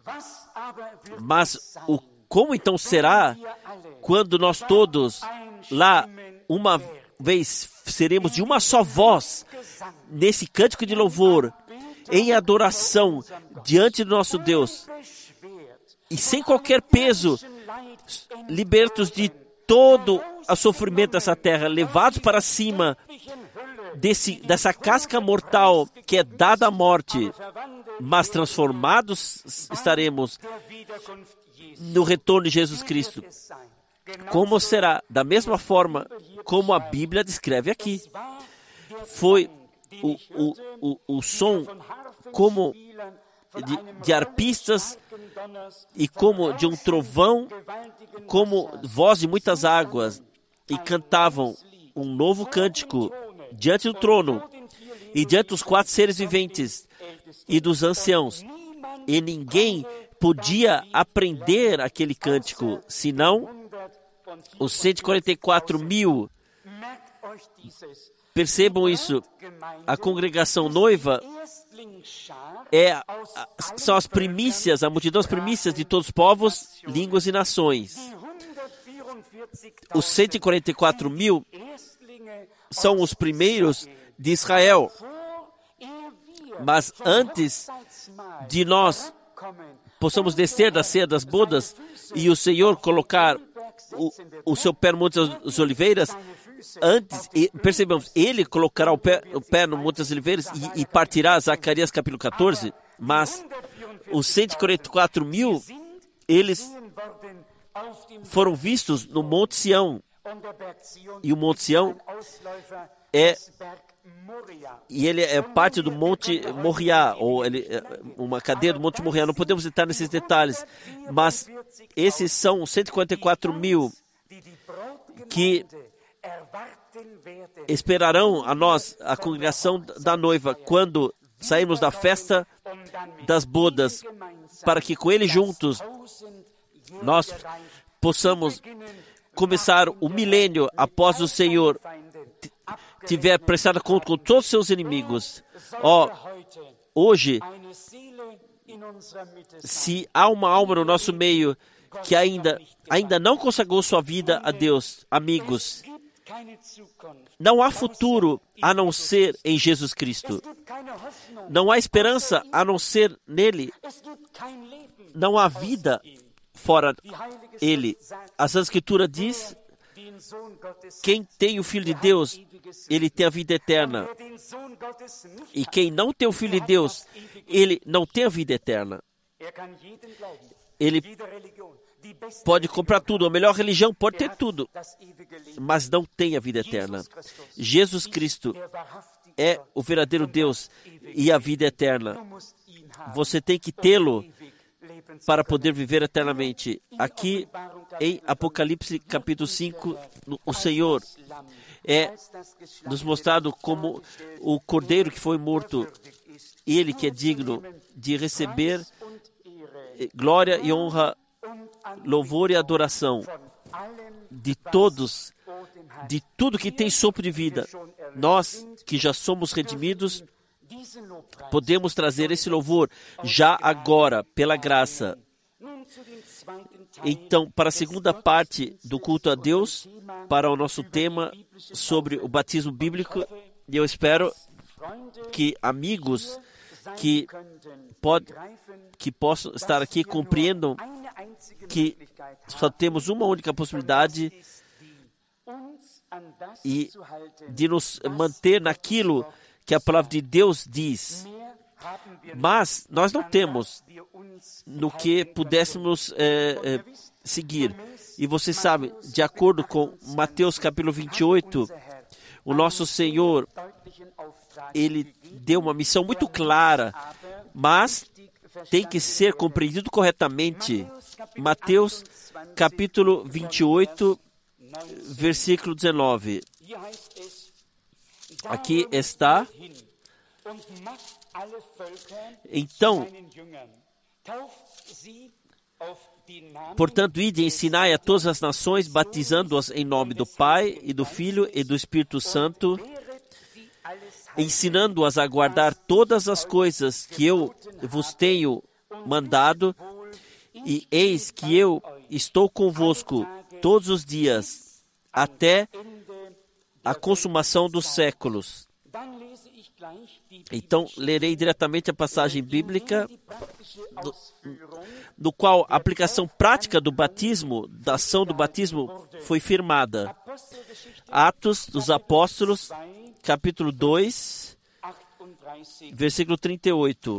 Mas o, como então será quando nós todos lá uma vez seremos de uma só voz nesse cântico de louvor, em adoração diante do nosso Deus e sem qualquer peso, libertos de todo o sofrimento dessa terra, levados para cima desse, dessa casca mortal que é dada à morte, mas transformados estaremos no retorno de Jesus Cristo. Como será? Da mesma forma como a Bíblia descreve aqui. Foi o, o, o, o som como de, de arpistas e como de um trovão, como voz de muitas águas, e cantavam um novo cântico diante do trono e diante dos quatro seres viventes e dos anciãos. E ninguém podia aprender aquele cântico, senão os cento e quarenta e quatro mil. Percebam isso. A congregação noiva é, são as primícias, a multidão das primícias de todos os povos, línguas e nações. Os cento e quarenta e quatro mil são os primeiros de Israel. Mas antes de nós possamos descer da ceia das bodas e o Senhor colocar o, o seu pé no Monte das Oliveiras, antes, percebemos, ele colocará o pé, o pé no Monte das Oliveiras e, e partirá, Zacarias capítulo catorze, mas os cento e quarenta e quatro mil, eles foram vistos no Monte Sião, e o Monte Sião é e ele é parte do Monte Moriá, ou ele é uma cadeia do Monte Moriá. Não podemos entrar nesses detalhes, mas esses são cento e quarenta e quatro mil que esperarão a nós, a congregação da noiva, quando sairmos da festa das bodas, para que com ele juntos nós possamos começar o milênio após o Senhor tiver prestado conta com todos os seus inimigos. Ó, oh, hoje, se há uma alma no nosso meio que ainda, ainda não consagrou sua vida a Deus, amigos, não há futuro a não ser em Jesus Cristo. Não há esperança a não ser nele. Não há vida fora ele. A Santa Escritura diz: quem tem o Filho de Deus, ele tem a vida eterna. E quem não tem o Filho de Deus, ele não tem a vida eterna. Ele pode comprar tudo, a melhor religião pode ter tudo, mas não tem a vida eterna. Jesus Cristo é o verdadeiro Deus e a vida eterna. Você tem que tê-lo para poder viver eternamente. Aqui em Apocalipse capítulo cinco, o Senhor é nos mostrado como o Cordeiro que foi morto, ele que é digno de receber glória e honra, louvor e adoração de todos, de tudo que tem sopro de vida. Nós que já somos redimidos, podemos trazer esse louvor já agora, pela graça. Então, para a segunda parte do culto a Deus, para o nosso tema sobre o batismo bíblico, eu espero que amigos que, pode, que possam estar aqui compreendam que só temos uma única possibilidade e de nos manter naquilo que a palavra de Deus diz. Mas nós não temos no que pudéssemos é, é, seguir. E você sabe, de acordo com Mateus capítulo vinte e oito, o nosso Senhor, ele deu uma missão muito clara, mas tem que ser compreendido corretamente. Mateus capítulo vinte e oito, versículo dezenove. Aqui está. Então, portanto, ide e ensinai a todas as nações, batizando-as em nome do Pai, e do Filho, e do Espírito Santo, ensinando-as a guardar todas as coisas que eu vos tenho mandado, e eis que eu estou convosco todos os dias, até a consumação dos séculos. Então, lerei diretamente a passagem bíblica, no, no qual a aplicação prática do batismo, da ação do batismo, foi firmada. Atos dos Apóstolos, capítulo dois, versículo trinta e oito.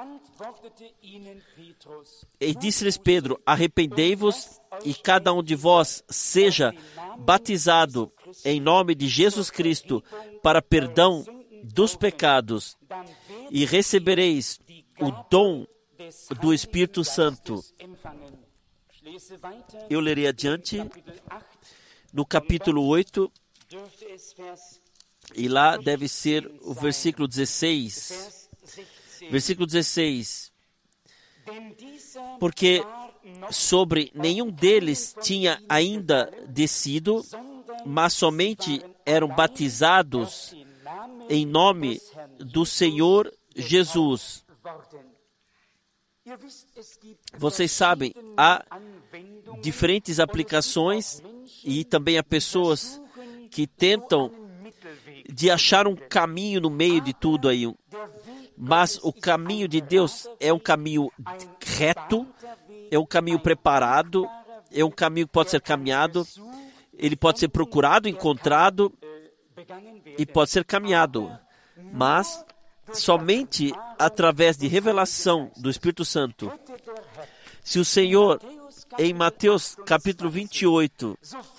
E disse-lhes Pedro: arrependei-vos e cada um de vós seja batizado em nome de Jesus Cristo para perdão dos pecados, e recebereis o dom do Espírito Santo. Eu lerei adiante no capítulo oito, e lá deve ser o versículo dezesseis. Versículo dezesseis. Porque sobre nenhum deles tinha ainda descido, mas somente eram batizados em nome do Senhor Jesus. Vocês sabem, há diferentes aplicações e também há pessoas que tentam de achar um caminho no meio de tudo aí. Mas o caminho de Deus é um caminho reto, é um caminho preparado, é um caminho que pode ser caminhado, ele pode ser procurado, encontrado e pode ser caminhado. Mas somente através de revelação do Espírito Santo. Se o Senhor, em Mateus capítulo vinte e oito,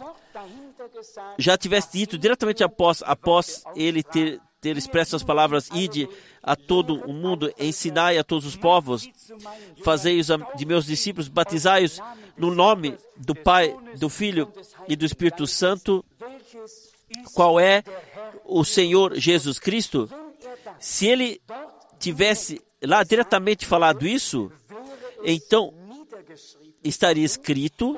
já tivesse dito diretamente após, após ele ter, ter expresso as palavras: ide a todo o mundo, ensinai a todos os povos, fazei-os de meus discípulos, batizai-os no nome do Pai, do Filho e do Espírito Santo, qual é o Senhor Jesus Cristo. Se ele tivesse lá diretamente falado isso, então estaria escrito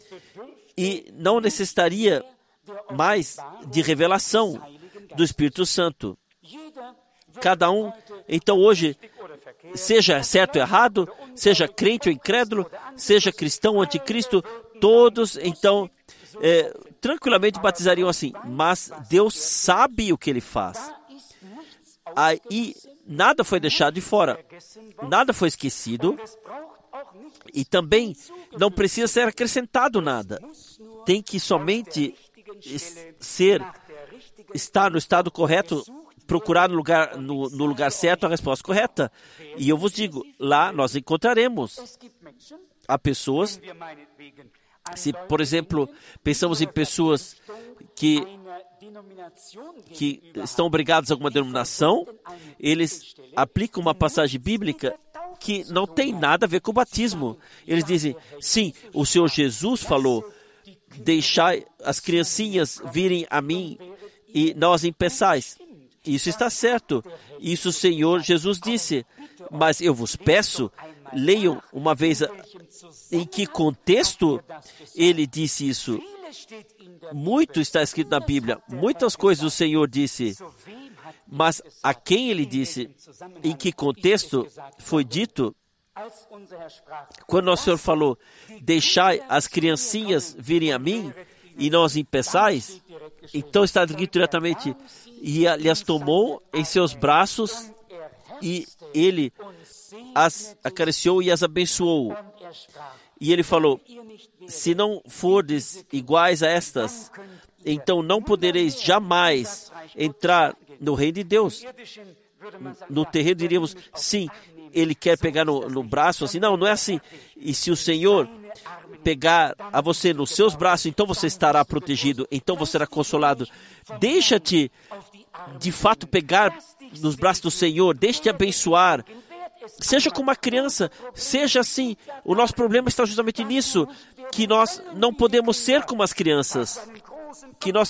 e não necessitaria mais de revelação do Espírito Santo. Cada um, então hoje, seja certo ou errado, seja crente ou incrédulo, seja cristão ou anticristo, todos, então, é, tranquilamente batizariam assim. Mas Deus sabe o que Ele faz. Aí, nada foi deixado de fora, nada foi esquecido, e também não precisa ser acrescentado nada. Tem que somente ser, estar no estado correto, procurar no lugar, no, no lugar certo a resposta correta. E eu vos digo, lá nós encontraremos. Há pessoas, se, por exemplo, pensamos em pessoas que, que estão obrigados a alguma denominação, eles aplicam uma passagem bíblica que não tem nada a ver com o batismo. Eles dizem, sim, o Senhor Jesus falou, deixai as criancinhas virem a mim e não as impeçais. Isso está certo. Isso o Senhor Jesus disse. Mas eu vos peço, leiam uma vez em que contexto ele disse isso. Muito está escrito na Bíblia. Muitas coisas o Senhor disse. Mas a quem ele disse? Em que contexto foi dito? Quando nosso Senhor falou, deixai as criancinhas virem a mim e não as impeçais, então está escrito diretamente, e as tomou em seus braços e ele as acariciou e as abençoou. E ele falou, se não fordes iguais a estas, então não podereis jamais entrar no reino de Deus. No terreno diríamos, sim, ele quer pegar no, no braço, assim, não, não é assim. E se o Senhor pegar a você nos seus braços, então você estará protegido, então você será consolado. Deixa-te, de fato, pegar nos braços do Senhor, deixe-te abençoar. Seja como uma criança, seja assim. O nosso problema está justamente nisso, que nós não podemos ser como as crianças, que nós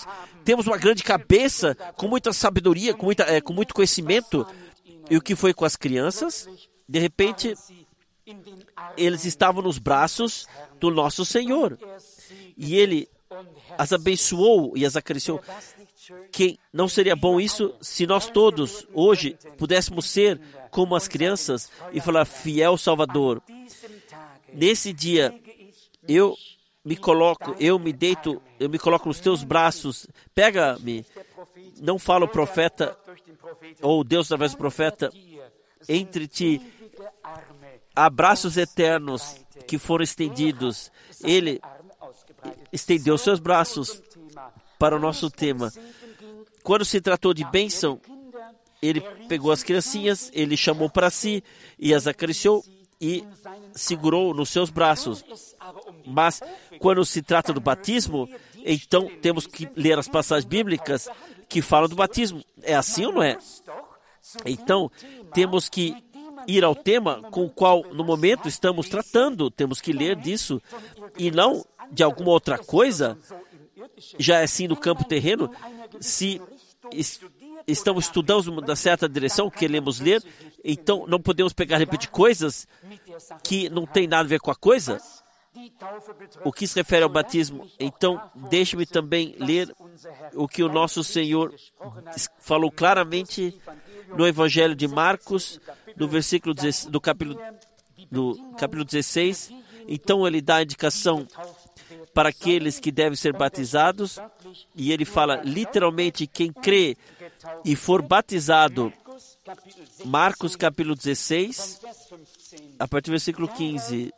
temos uma grande cabeça, com muita sabedoria, com, muita, é, com muito conhecimento. E o que foi com as crianças? De repente, eles estavam nos braços do nosso Senhor. E Ele as abençoou e as acariciou. Que não seria bom isso se nós todos, hoje, pudéssemos ser como as crianças e falar, fiel Salvador. Nesse dia, eu me coloco, eu me deito, eu me coloco nos teus braços. Pega-me. Não fala o profeta, ou Deus através do profeta, entre ti. Há braços eternos que foram estendidos. Ele estendeu seus braços para o nosso tema. Quando se tratou de bênção, ele pegou as criancinhas, ele chamou para si e as acariciou e segurou nos seus braços. Mas, quando se trata do batismo, então temos que ler as passagens bíblicas que falam do batismo. É assim ou não é? Então, temos que ir ao tema com o qual, no momento, estamos tratando. Temos que ler disso e não de alguma outra coisa. Já é assim no campo terreno. Se estamos estudando uma certa direção, queremos ler, então não podemos pegar e repetir coisas que não tem nada a ver com a coisa. O que se refere ao batismo, então deixe-me também ler o que o nosso Senhor falou claramente no Evangelho de Marcos, no versículo do capítulo, do capítulo dezesseis. Então ele dá a indicação para aqueles que devem ser batizados, e ele fala literalmente quem crê e for batizado. Marcos capítulo dezesseis, a partir do versículo quinze.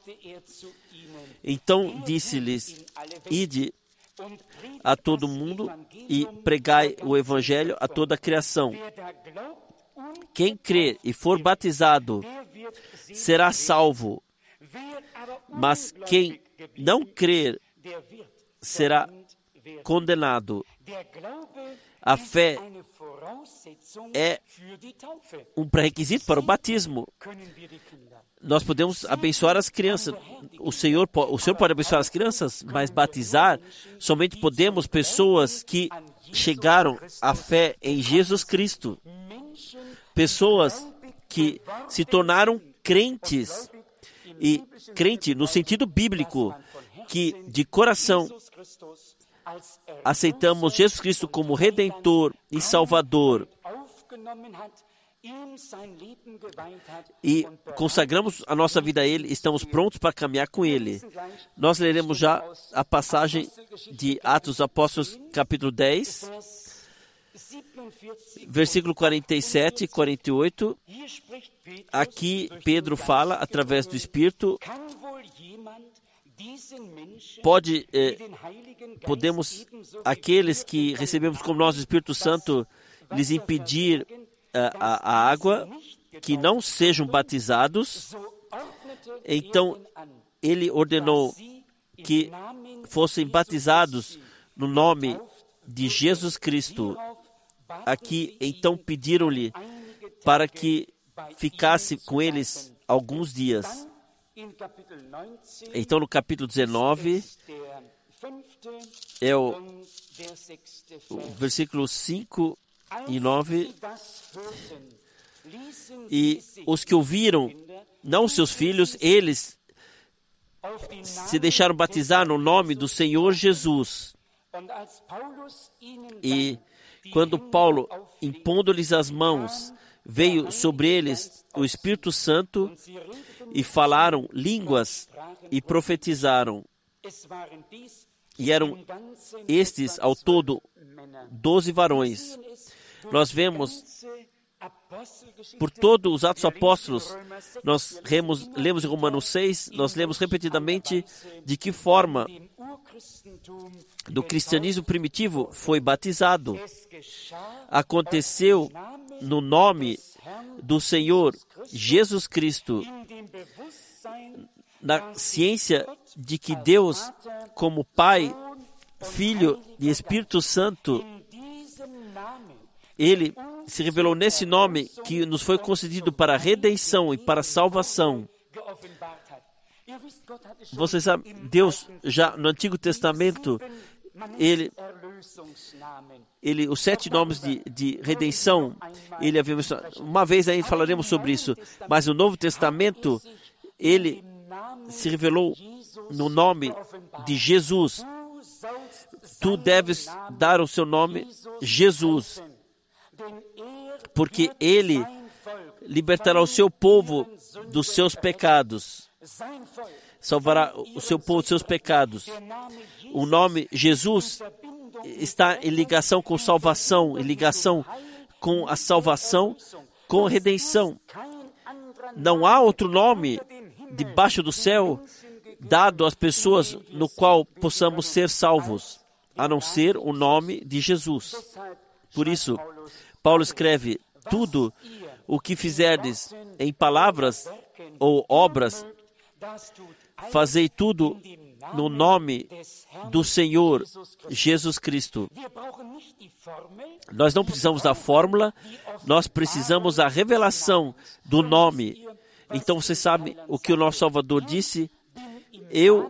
Então disse-lhes, ide a todo mundo e pregai o evangelho a toda a criação. Quem crê e for batizado será salvo, mas quem não crer será condenado. A fé é um pré-requisito para o batismo. Nós podemos abençoar as crianças. O Senhor, o Senhor pode abençoar as crianças, mas batizar somente podemos pessoas que chegaram à fé em Jesus Cristo. Pessoas que se tornaram crentes. E crente no sentido bíblico, que de coração aceitamos Jesus Cristo como Redentor e Salvador e consagramos a nossa vida a Ele, estamos prontos para caminhar com Ele. Nós leremos já a passagem de Atos dos Apóstolos, capítulo dez, versículo quarenta e sete e quarenta e oito. Aqui Pedro fala, através do Espírito, pode, eh, podemos, aqueles que recebemos como nós o Espírito Santo, lhes impedir a, a, a água, que não sejam batizados. Então, ele ordenou que fossem batizados no nome de Jesus Cristo. Aqui, então, pediram-lhe para que ficasse com eles alguns dias. Então, no capítulo dezenove, é o, o versículo cinco e nove. E os que ouviram, não seus filhos, eles se deixaram batizar no nome do Senhor Jesus. E quando Paulo, impondo-lhes as mãos, veio sobre eles o Espírito Santo e falaram línguas e profetizaram. E eram estes, ao todo, doze varões. Nós vemos por todos os Atos Apóstolos, nós lemos, lemos em Romanos seis, nós lemos repetidamente de que forma do cristianismo primitivo foi batizado. Aconteceu no nome do Senhor Jesus Cristo, na ciência de que Deus, como Pai, Filho e Espírito Santo, Ele se revelou nesse nome que nos foi concedido para a redenção e para a salvação. Você sabe, Deus já no Antigo Testamento, Ele Ele, os sete nomes de, de redenção, ele havia mencionado. Uma vez aí falaremos sobre isso, mas no Novo Testamento, ele se revelou no nome de Jesus. Tu deves dar o seu nome Jesus, porque ele libertará o seu povo dos seus pecados. Salvará o seu povo dos seus pecados. O nome Jesus está em ligação com salvação, em ligação com a salvação, com a redenção. Não há outro nome debaixo do céu dado às pessoas no qual possamos ser salvos, a não ser o nome de Jesus. Por isso, Paulo escreve: tudo o que fizerdes em palavras ou obras, fazei tudo no nome do Senhor Jesus Cristo. Nós não precisamos da fórmula, nós precisamos da revelação do nome. Então você sabe o que o nosso Salvador disse? Eu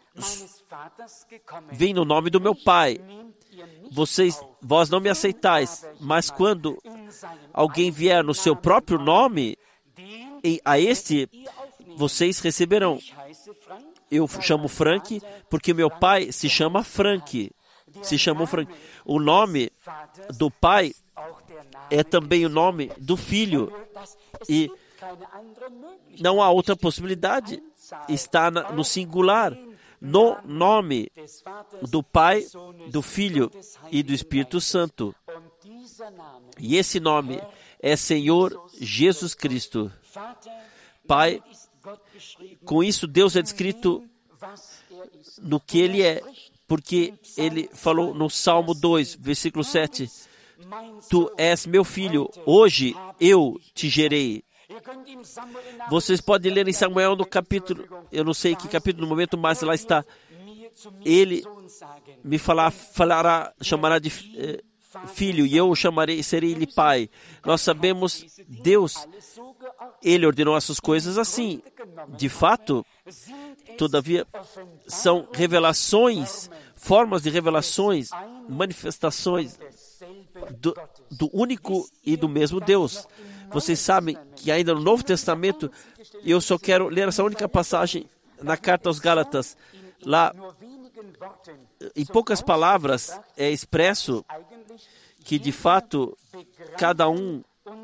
vim no nome do meu Pai. Vocês, vós não me aceitais, mas quando alguém vier no seu próprio nome, a este vocês receberão. Eu chamo Frank porque meu pai se chama Frank. Se chamou Frank. O nome do pai é também o nome do filho. E não há outra possibilidade. Está na, no singular. No nome do Pai, do Filho e do Espírito Santo. E esse nome é Senhor Jesus Cristo. Pai, com isso Deus é descrito no que Ele é, porque Ele falou no Salmo dois, versículo sete, Tu és meu filho, hoje eu te gerei. Vocês podem ler em Samuel no capítulo, eu não sei que capítulo no momento, mas lá está. Ele me falar, falará, chamará de eh, filho, e eu o chamarei, serei-lhe pai. Nós sabemos, Deus, Ele ordenou essas coisas assim. De fato, todavia, são revelações, formas de revelações, manifestações do, do único e do mesmo Deus. Vocês sabem que ainda no Novo Testamento, eu só quero ler essa única passagem na carta aos Gálatas. Lá, em poucas palavras, é expresso que, de fato, cada um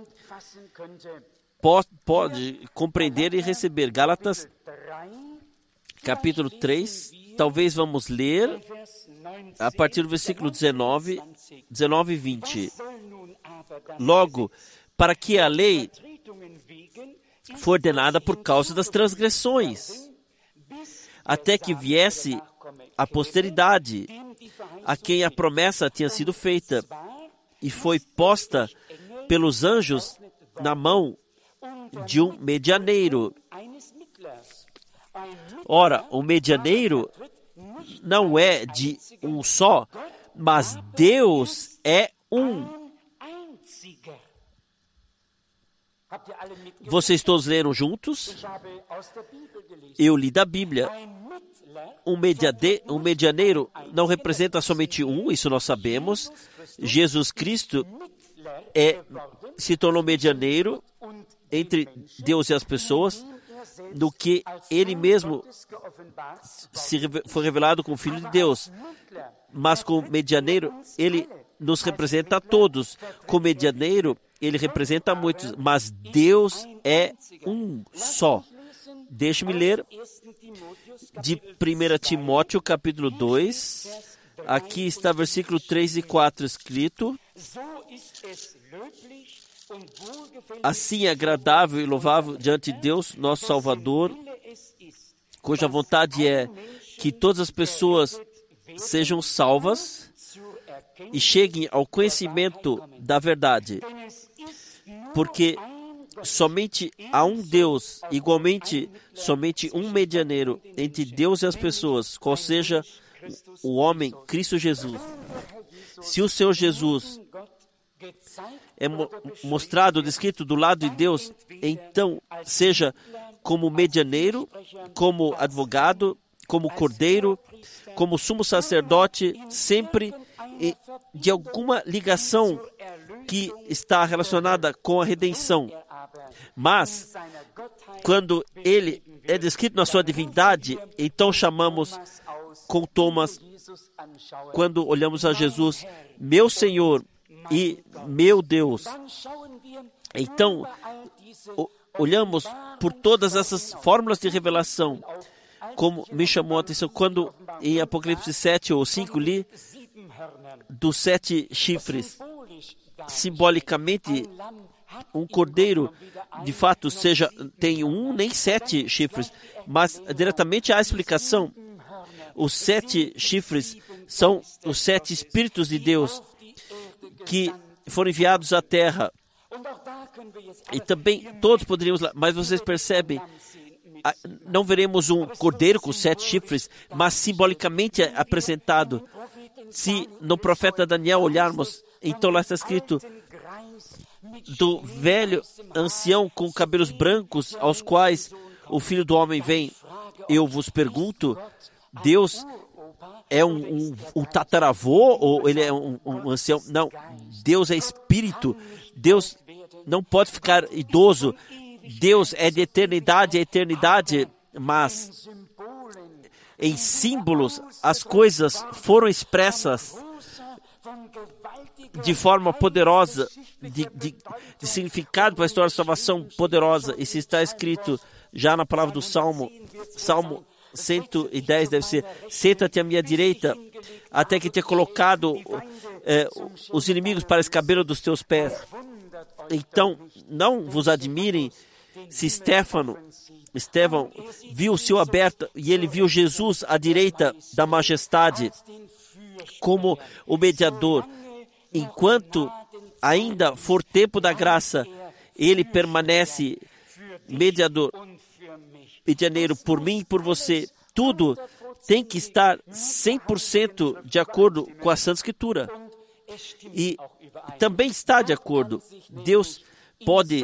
pode, pode compreender e receber. Gálatas, capítulo três, talvez vamos ler a partir do versículo dezenove, dezenove e vinte. Logo, para que a lei foi ordenada por causa das transgressões, até que viesse a posteridade, a quem a promessa tinha sido feita, e foi posta pelos anjos na mão de um medianeiro. Ora, o medianeiro não é de um só, mas Deus é um. Vocês todos leram juntos? Eu li da Bíblia. Um, mediade, um medianeiro não representa somente um, isso nós sabemos. Jesus Cristo é, se tornou medianeiro entre Deus e as pessoas, no que Ele mesmo se, foi revelado como Filho de Deus. Mas como medianeiro, Ele nos representa a todos. Como medianeiro, Ele representa muitos, mas Deus é um só. Deixe-me ler de primeira Timóteo, capítulo dois. Aqui está versículo três e quatro escrito. Assim é agradável e louvável diante de Deus, nosso Salvador, cuja vontade é que todas as pessoas sejam salvas e cheguem ao conhecimento da verdade. Porque somente há um Deus, igualmente somente um medianeiro entre Deus e as pessoas, qual seja o homem, Cristo Jesus. Se o Senhor Jesus é mo- mostrado, descrito do lado de Deus, então seja como medianeiro, como advogado, como cordeiro, como sumo sacerdote, sempre de alguma ligação que está relacionada com a redenção. Mas, quando ele é descrito na sua divindade, então chamamos com Thomas, quando olhamos a Jesus, meu Senhor e meu Deus. Então, olhamos por todas essas fórmulas de revelação, como me chamou a atenção quando em Apocalipse sete ou cinco li dos sete chifres. Simbolicamente, um cordeiro, de fato, seja tem um nem sete chifres, mas diretamente há explicação. Os sete chifres são os sete Espíritos de Deus que foram enviados à Terra. E também todos poderíamos, mas vocês percebem, não veremos um cordeiro com sete chifres, mas simbolicamente apresentado. Se no profeta Daniel olharmos, então lá está escrito do velho ancião com cabelos brancos, aos quais o Filho do Homem vem. Eu vos pergunto, Deus é um, um, um tataravô ou ele é um, um ancião? Não, Deus é Espírito. Deus não pode ficar idoso. Deus é de eternidade a eternidade, mas em símbolos as coisas foram expressas de forma poderosa, de, de, de significado para a história da salvação poderosa. E se está escrito já na palavra do Salmo, Salmo cento e dez deve ser, senta-te à minha direita, até que tenha colocado é, os inimigos para escabelo dos teus pés. Então, não vos admirem se Stefano, Estevão viu o céu aberto e ele viu Jesus à direita da majestade como o mediador. Enquanto ainda for tempo da graça, ele permanece mediador, medianeiro por mim e por você. Tudo tem que estar cem por cento de acordo com a Santa Escritura. E também está de acordo. Deus pode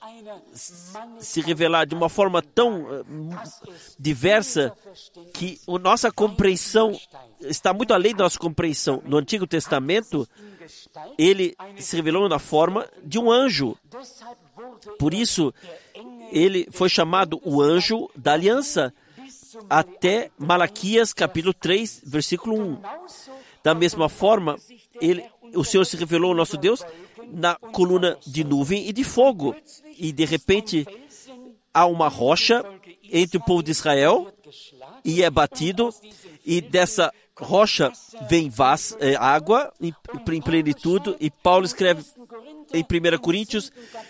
se revelar de uma forma tão uh, diversa que a nossa compreensão está muito além da nossa compreensão. No Antigo Testamento, ele se revelou na forma de um anjo. Por isso, ele foi chamado o anjo da aliança até Malaquias capítulo três, versículo um. Da mesma forma, ele, o Senhor se revelou ao nosso Deus na coluna de nuvem e de fogo. E, de repente, há uma rocha entre o povo de Israel e é batido, e dessa rocha vem vaz, é, água em, em plenitude, e Paulo escreve em primeira Coríntios,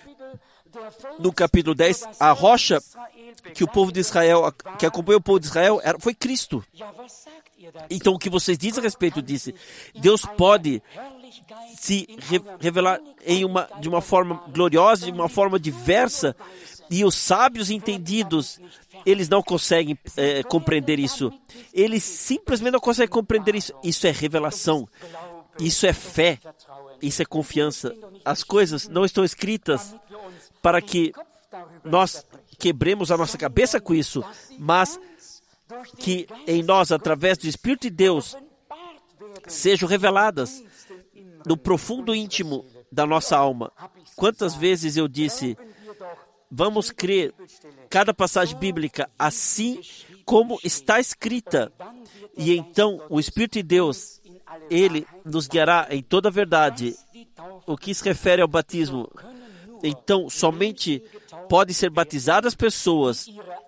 no capítulo dez, a rocha que o povo de Israel, que acompanhou o povo de Israel, era, foi Cristo. Então, o que vocês dizem a respeito disso? Deus pode se re revelar em uma, de uma forma gloriosa, de uma forma diversa, e os sábios entendidos, eles não conseguem é, compreender isso. Eles simplesmente não conseguem compreender isso. Isso é revelação, isso é fé, isso é confiança. As coisas não estão escritas para que nós quebremos a nossa cabeça com isso, mas que em nós, através do Espírito de Deus, sejam reveladas no profundo íntimo da nossa alma. Quantas vezes eu disse, vamos crer cada passagem bíblica assim como está escrita, e então o Espírito de Deus, ele nos guiará em toda a verdade. O que se refere ao batismo, então somente podem ser batizadas pessoas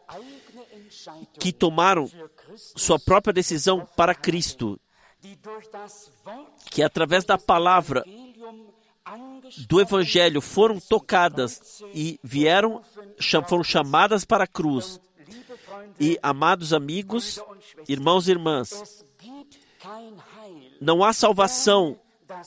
que tomaram sua própria decisão para Cristo, que através da palavra do Evangelho foram tocadas e vieram, foram chamadas para a cruz. E, amados amigos, irmãos e irmãs, não há salvação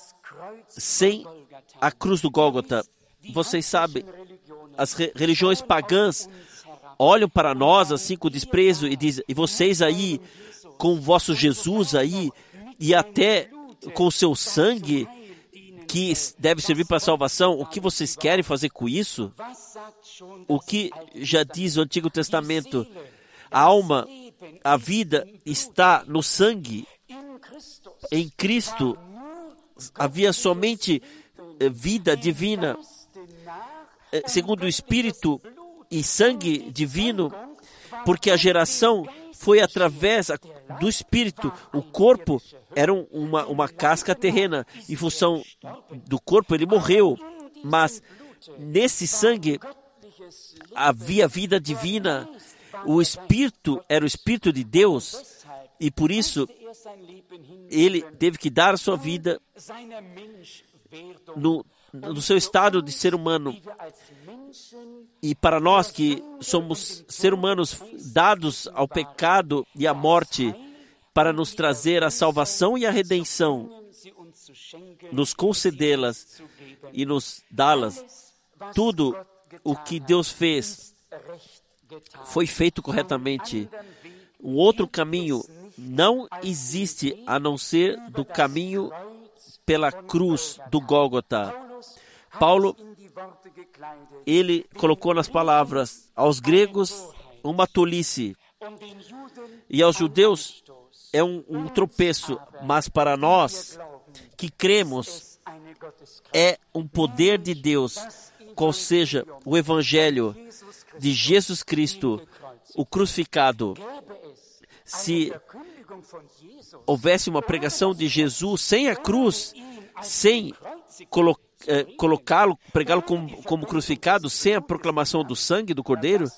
sem a cruz do Gólgota. Vocês sabem, as re religiões pagãs olham para nós assim com desprezo e dizem, e vocês aí, com o vosso Jesus aí, e até com o seu sangue, que deve servir para a salvação, o que vocês querem fazer com isso? O que já diz o Antigo Testamento? A alma, a vida está no sangue, em Cristo. havia somente vida divina, segundo o Espírito e sangue divino, porque a geração foi através do Espírito. O corpo era uma, uma casca terrena. Em função do corpo, ele morreu. Mas nesse sangue havia vida divina. O Espírito era o Espírito de Deus. E por isso, ele teve que dar a sua vida no, no seu estado de ser humano. E para nós que somos seres humanos dados ao pecado e à morte, para nos trazer a salvação e a redenção, nos concedê-las e nos dá-las, tudo o que Deus fez foi feito corretamente. Um outro caminho não existe a não ser do caminho pela cruz do Gólgota. Paulo, ele colocou nas palavras aos gregos uma tolice e aos judeus é um, um tropeço, mas para nós que cremos é um poder de Deus, qual seja o Evangelho de Jesus Cristo, o crucificado. Se houvesse uma pregação de Jesus sem a cruz, sem colo- eh, colocá-lo, pregá-lo como, como crucificado, sem a proclamação do sangue do Cordeiro,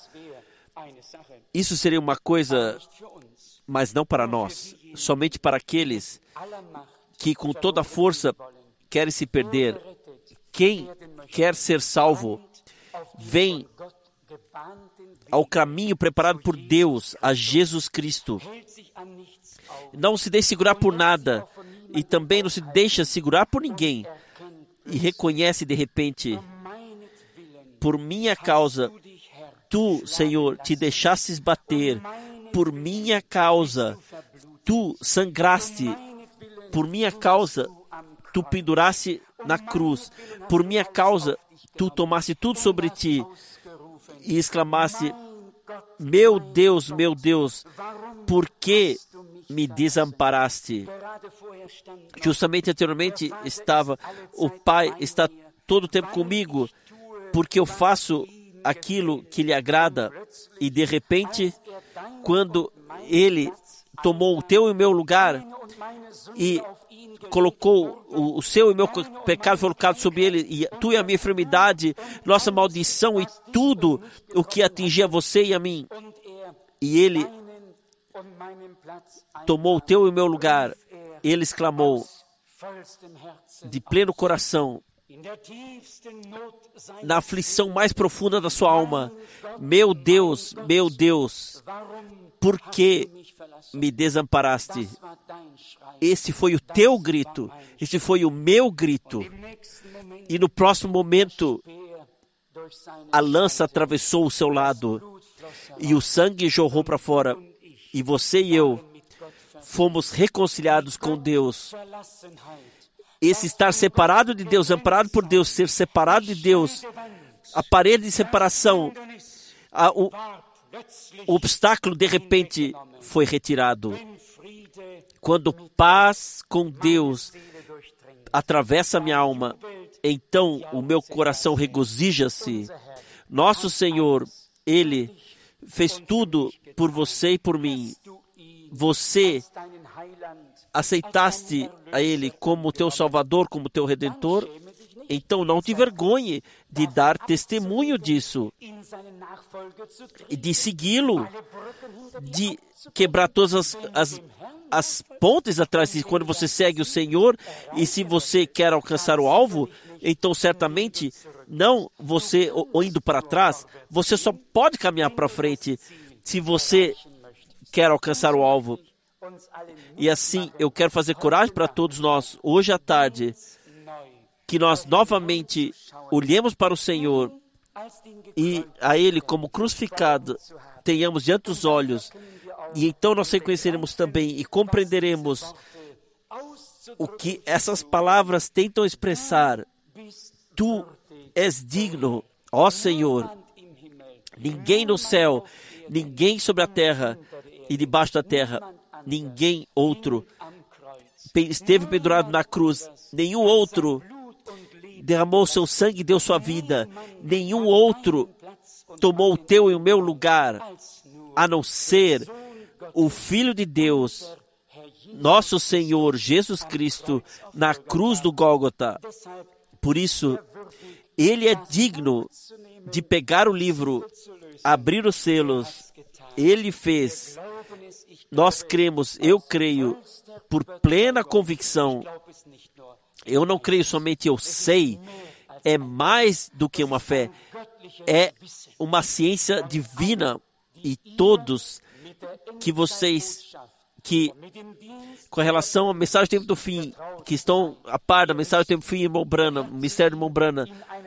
isso seria uma coisa, mas não para nós, somente para aqueles que com toda a força querem se perder. Quem quer ser salvo, vem ao caminho preparado por Deus, a Jesus Cristo. Não se deixe segurar por nada e também não se deixa segurar por ninguém. E reconhece de repente, por minha causa, tu, Senhor, te deixastes bater. Por minha causa, tu sangraste. Por minha causa, tu penduraste na cruz. Por minha causa, tu tomaste tudo sobre ti e exclamaste: meu Deus, meu Deus, por que me desamparaste? Justamente anteriormente estava, o Pai está todo o tempo comigo, porque eu faço aquilo que lhe agrada. E de repente, quando Ele tomou o teu e o meu lugar e colocou o, o seu e o meu pecado foi colocado sobre ele, e tu e a minha enfermidade, nossa maldição e tudo o que atingia você e a mim. E ele tomou o teu e o meu lugar. Ele exclamou de pleno coração, na aflição mais profunda da sua alma: meu Deus, meu Deus, por que me desamparaste? Esse foi o teu grito, esse foi o meu grito. E no próximo momento, a lança atravessou o seu lado e o sangue jorrou para fora. E você e eu fomos reconciliados com Deus. Esse estar separado de Deus, amparado por Deus, ser separado de Deus, a parede de separação, a, o, o obstáculo de repente foi retirado. Quando paz com Deus atravessa minha alma, então o meu coração regozija-se. Nosso Senhor, Ele fez tudo por você e por mim. Você aceitaste a Ele como teu Salvador, como teu Redentor, então não te envergonhe de dar testemunho disso, e de segui-lo, de quebrar todas as, as, as pontes atrás de quando você segue o Senhor. E se você quer alcançar o alvo, então certamente não você indo para trás, você só pode caminhar para frente se você quer alcançar o alvo. E assim, eu quero fazer coragem para todos nós, hoje à tarde, que nós novamente olhemos para o Senhor e a Ele como crucificado tenhamos diante dos olhos, e então nós reconheceremos também e compreenderemos o que essas palavras tentam expressar. Tu és digno, ó Senhor. Ninguém no céu, ninguém sobre a terra e debaixo da terra, ninguém outro esteve pendurado na cruz. Nenhum outro derramou seu sangue e deu sua vida. Nenhum outro tomou o teu e o meu lugar, a não ser o Filho de Deus, nosso Senhor Jesus Cristo, na cruz do Gólgota. Por isso, Ele é digno de pegar o livro, abrir os selos. Ele fez. Nós cremos, eu creio, por plena convicção. Eu não creio somente eu sei, é mais do que uma fé, é uma ciência divina. E todos que vocês, que com relação à mensagem do tempo do fim, que estão a par da mensagem do tempo do fim, irmão Branham, mistério do irmão Branham,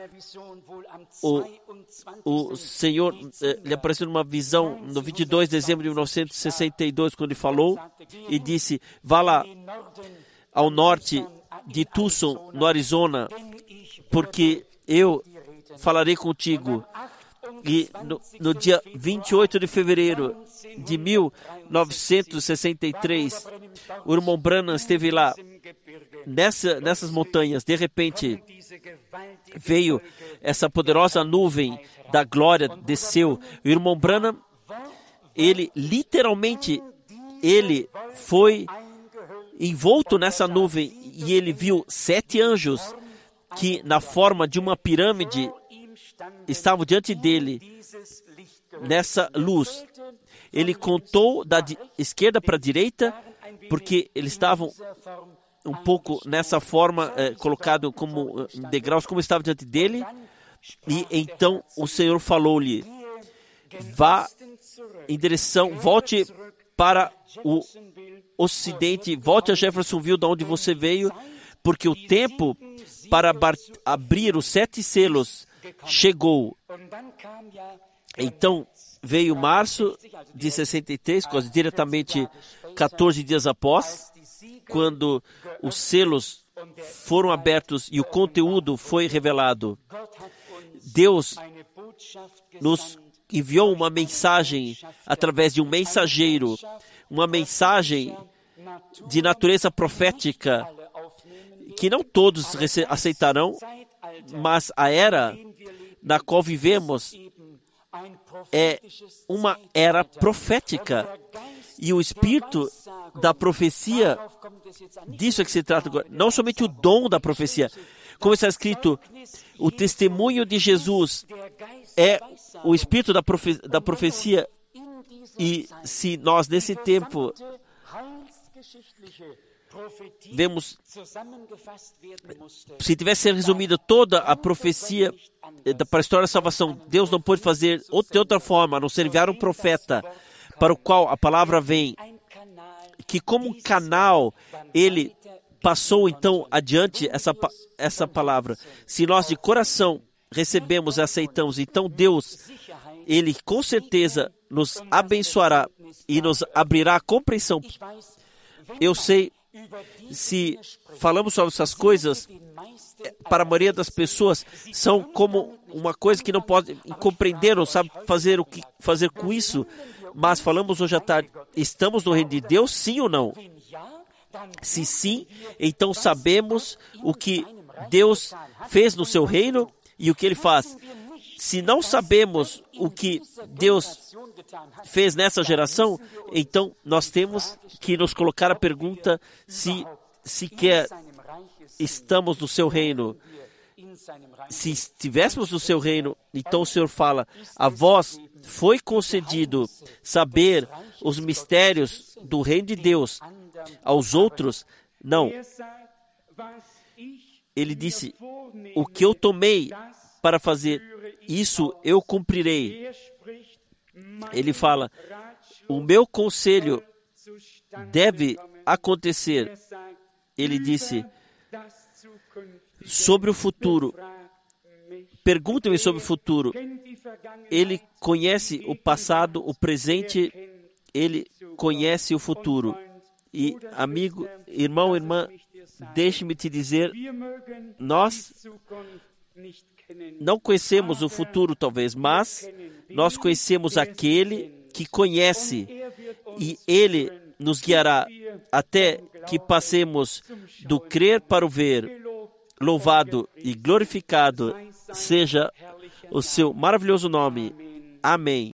o, o Senhor eh, lhe apareceu numa visão no vinte e dois de dezembro de mil novecentos e sessenta e dois, quando ele falou e disse: vá lá ao norte de Tucson, no Arizona, porque eu falarei contigo. E no, no dia vinte e oito de fevereiro de mil novecentos e sessenta e três, o irmão Branham esteve lá, nessa, nessas montanhas. De repente, veio essa poderosa nuvem da glória, desceu. O irmão Branham, ele literalmente, ele foi envolto nessa nuvem e ele viu sete anjos que, na forma de uma pirâmide, estavam diante dele, nessa luz. Ele contou da di- esquerda para a direita, porque eles estavam um pouco nessa forma, eh, colocado como eh, degraus, como estava diante dele. E então o Senhor falou-lhe: vá em direção, volte para o ocidente, volte a Jeffersonville, de onde você veio, porque o tempo para bar- abrir os sete selos chegou. Então veio março de sessenta e três, quase diretamente quatorze dias após, quando os selos foram abertos e o conteúdo foi revelado. Deus nos enviou uma mensagem através de um mensageiro, uma mensagem de natureza profética, que não todos rece- aceitarão, mas a era na qual vivemos é uma era profética. E o espírito da profecia, disso é que se trata agora. Não somente o dom da profecia. Como está escrito, o testemunho de Jesus é o espírito da, profe- da profecia. E se nós, nesse tempo, vemos, se tivesse resumido toda a profecia para a história da salvação, Deus não pôde fazer de outra forma, a não ser enviar um profeta para o qual a palavra vem, que como um canal, ele passou então adiante essa, essa palavra. Se nós de coração recebemos e aceitamos, então Deus, ele com certeza nos abençoará e nos abrirá a compreensão. Eu sei, se falamos sobre essas coisas, para a maioria das pessoas, são como uma coisa que não pode compreender, não sabe fazer o que fazer com isso. Mas falamos hoje à tarde, estamos no reino de Deus, sim ou não? Se sim, então sabemos o que Deus fez no seu reino e o que Ele faz. Se não sabemos o que Deus fez nessa geração, então nós temos que nos colocar a pergunta se sequer estamos no seu reino. Se estivéssemos no seu reino, então o Senhor fala: a vós foi concedido saber os mistérios do reino de Deus, aos outros não. Ele disse: o que eu tomei para fazer, isso eu cumprirei. Ele fala: o meu conselho deve acontecer. Ele disse: sobre o futuro, pergunta-me sobre o futuro. Ele conhece o passado, o presente, ele conhece o futuro. E, amigo, irmão, irmã, deixe-me te dizer, nós não conhecemos o futuro, talvez, mas nós conhecemos aquele que conhece, e ele nos guiará até que passemos do crer para o ver. Louvado e glorificado seja o seu maravilhoso nome. Amém.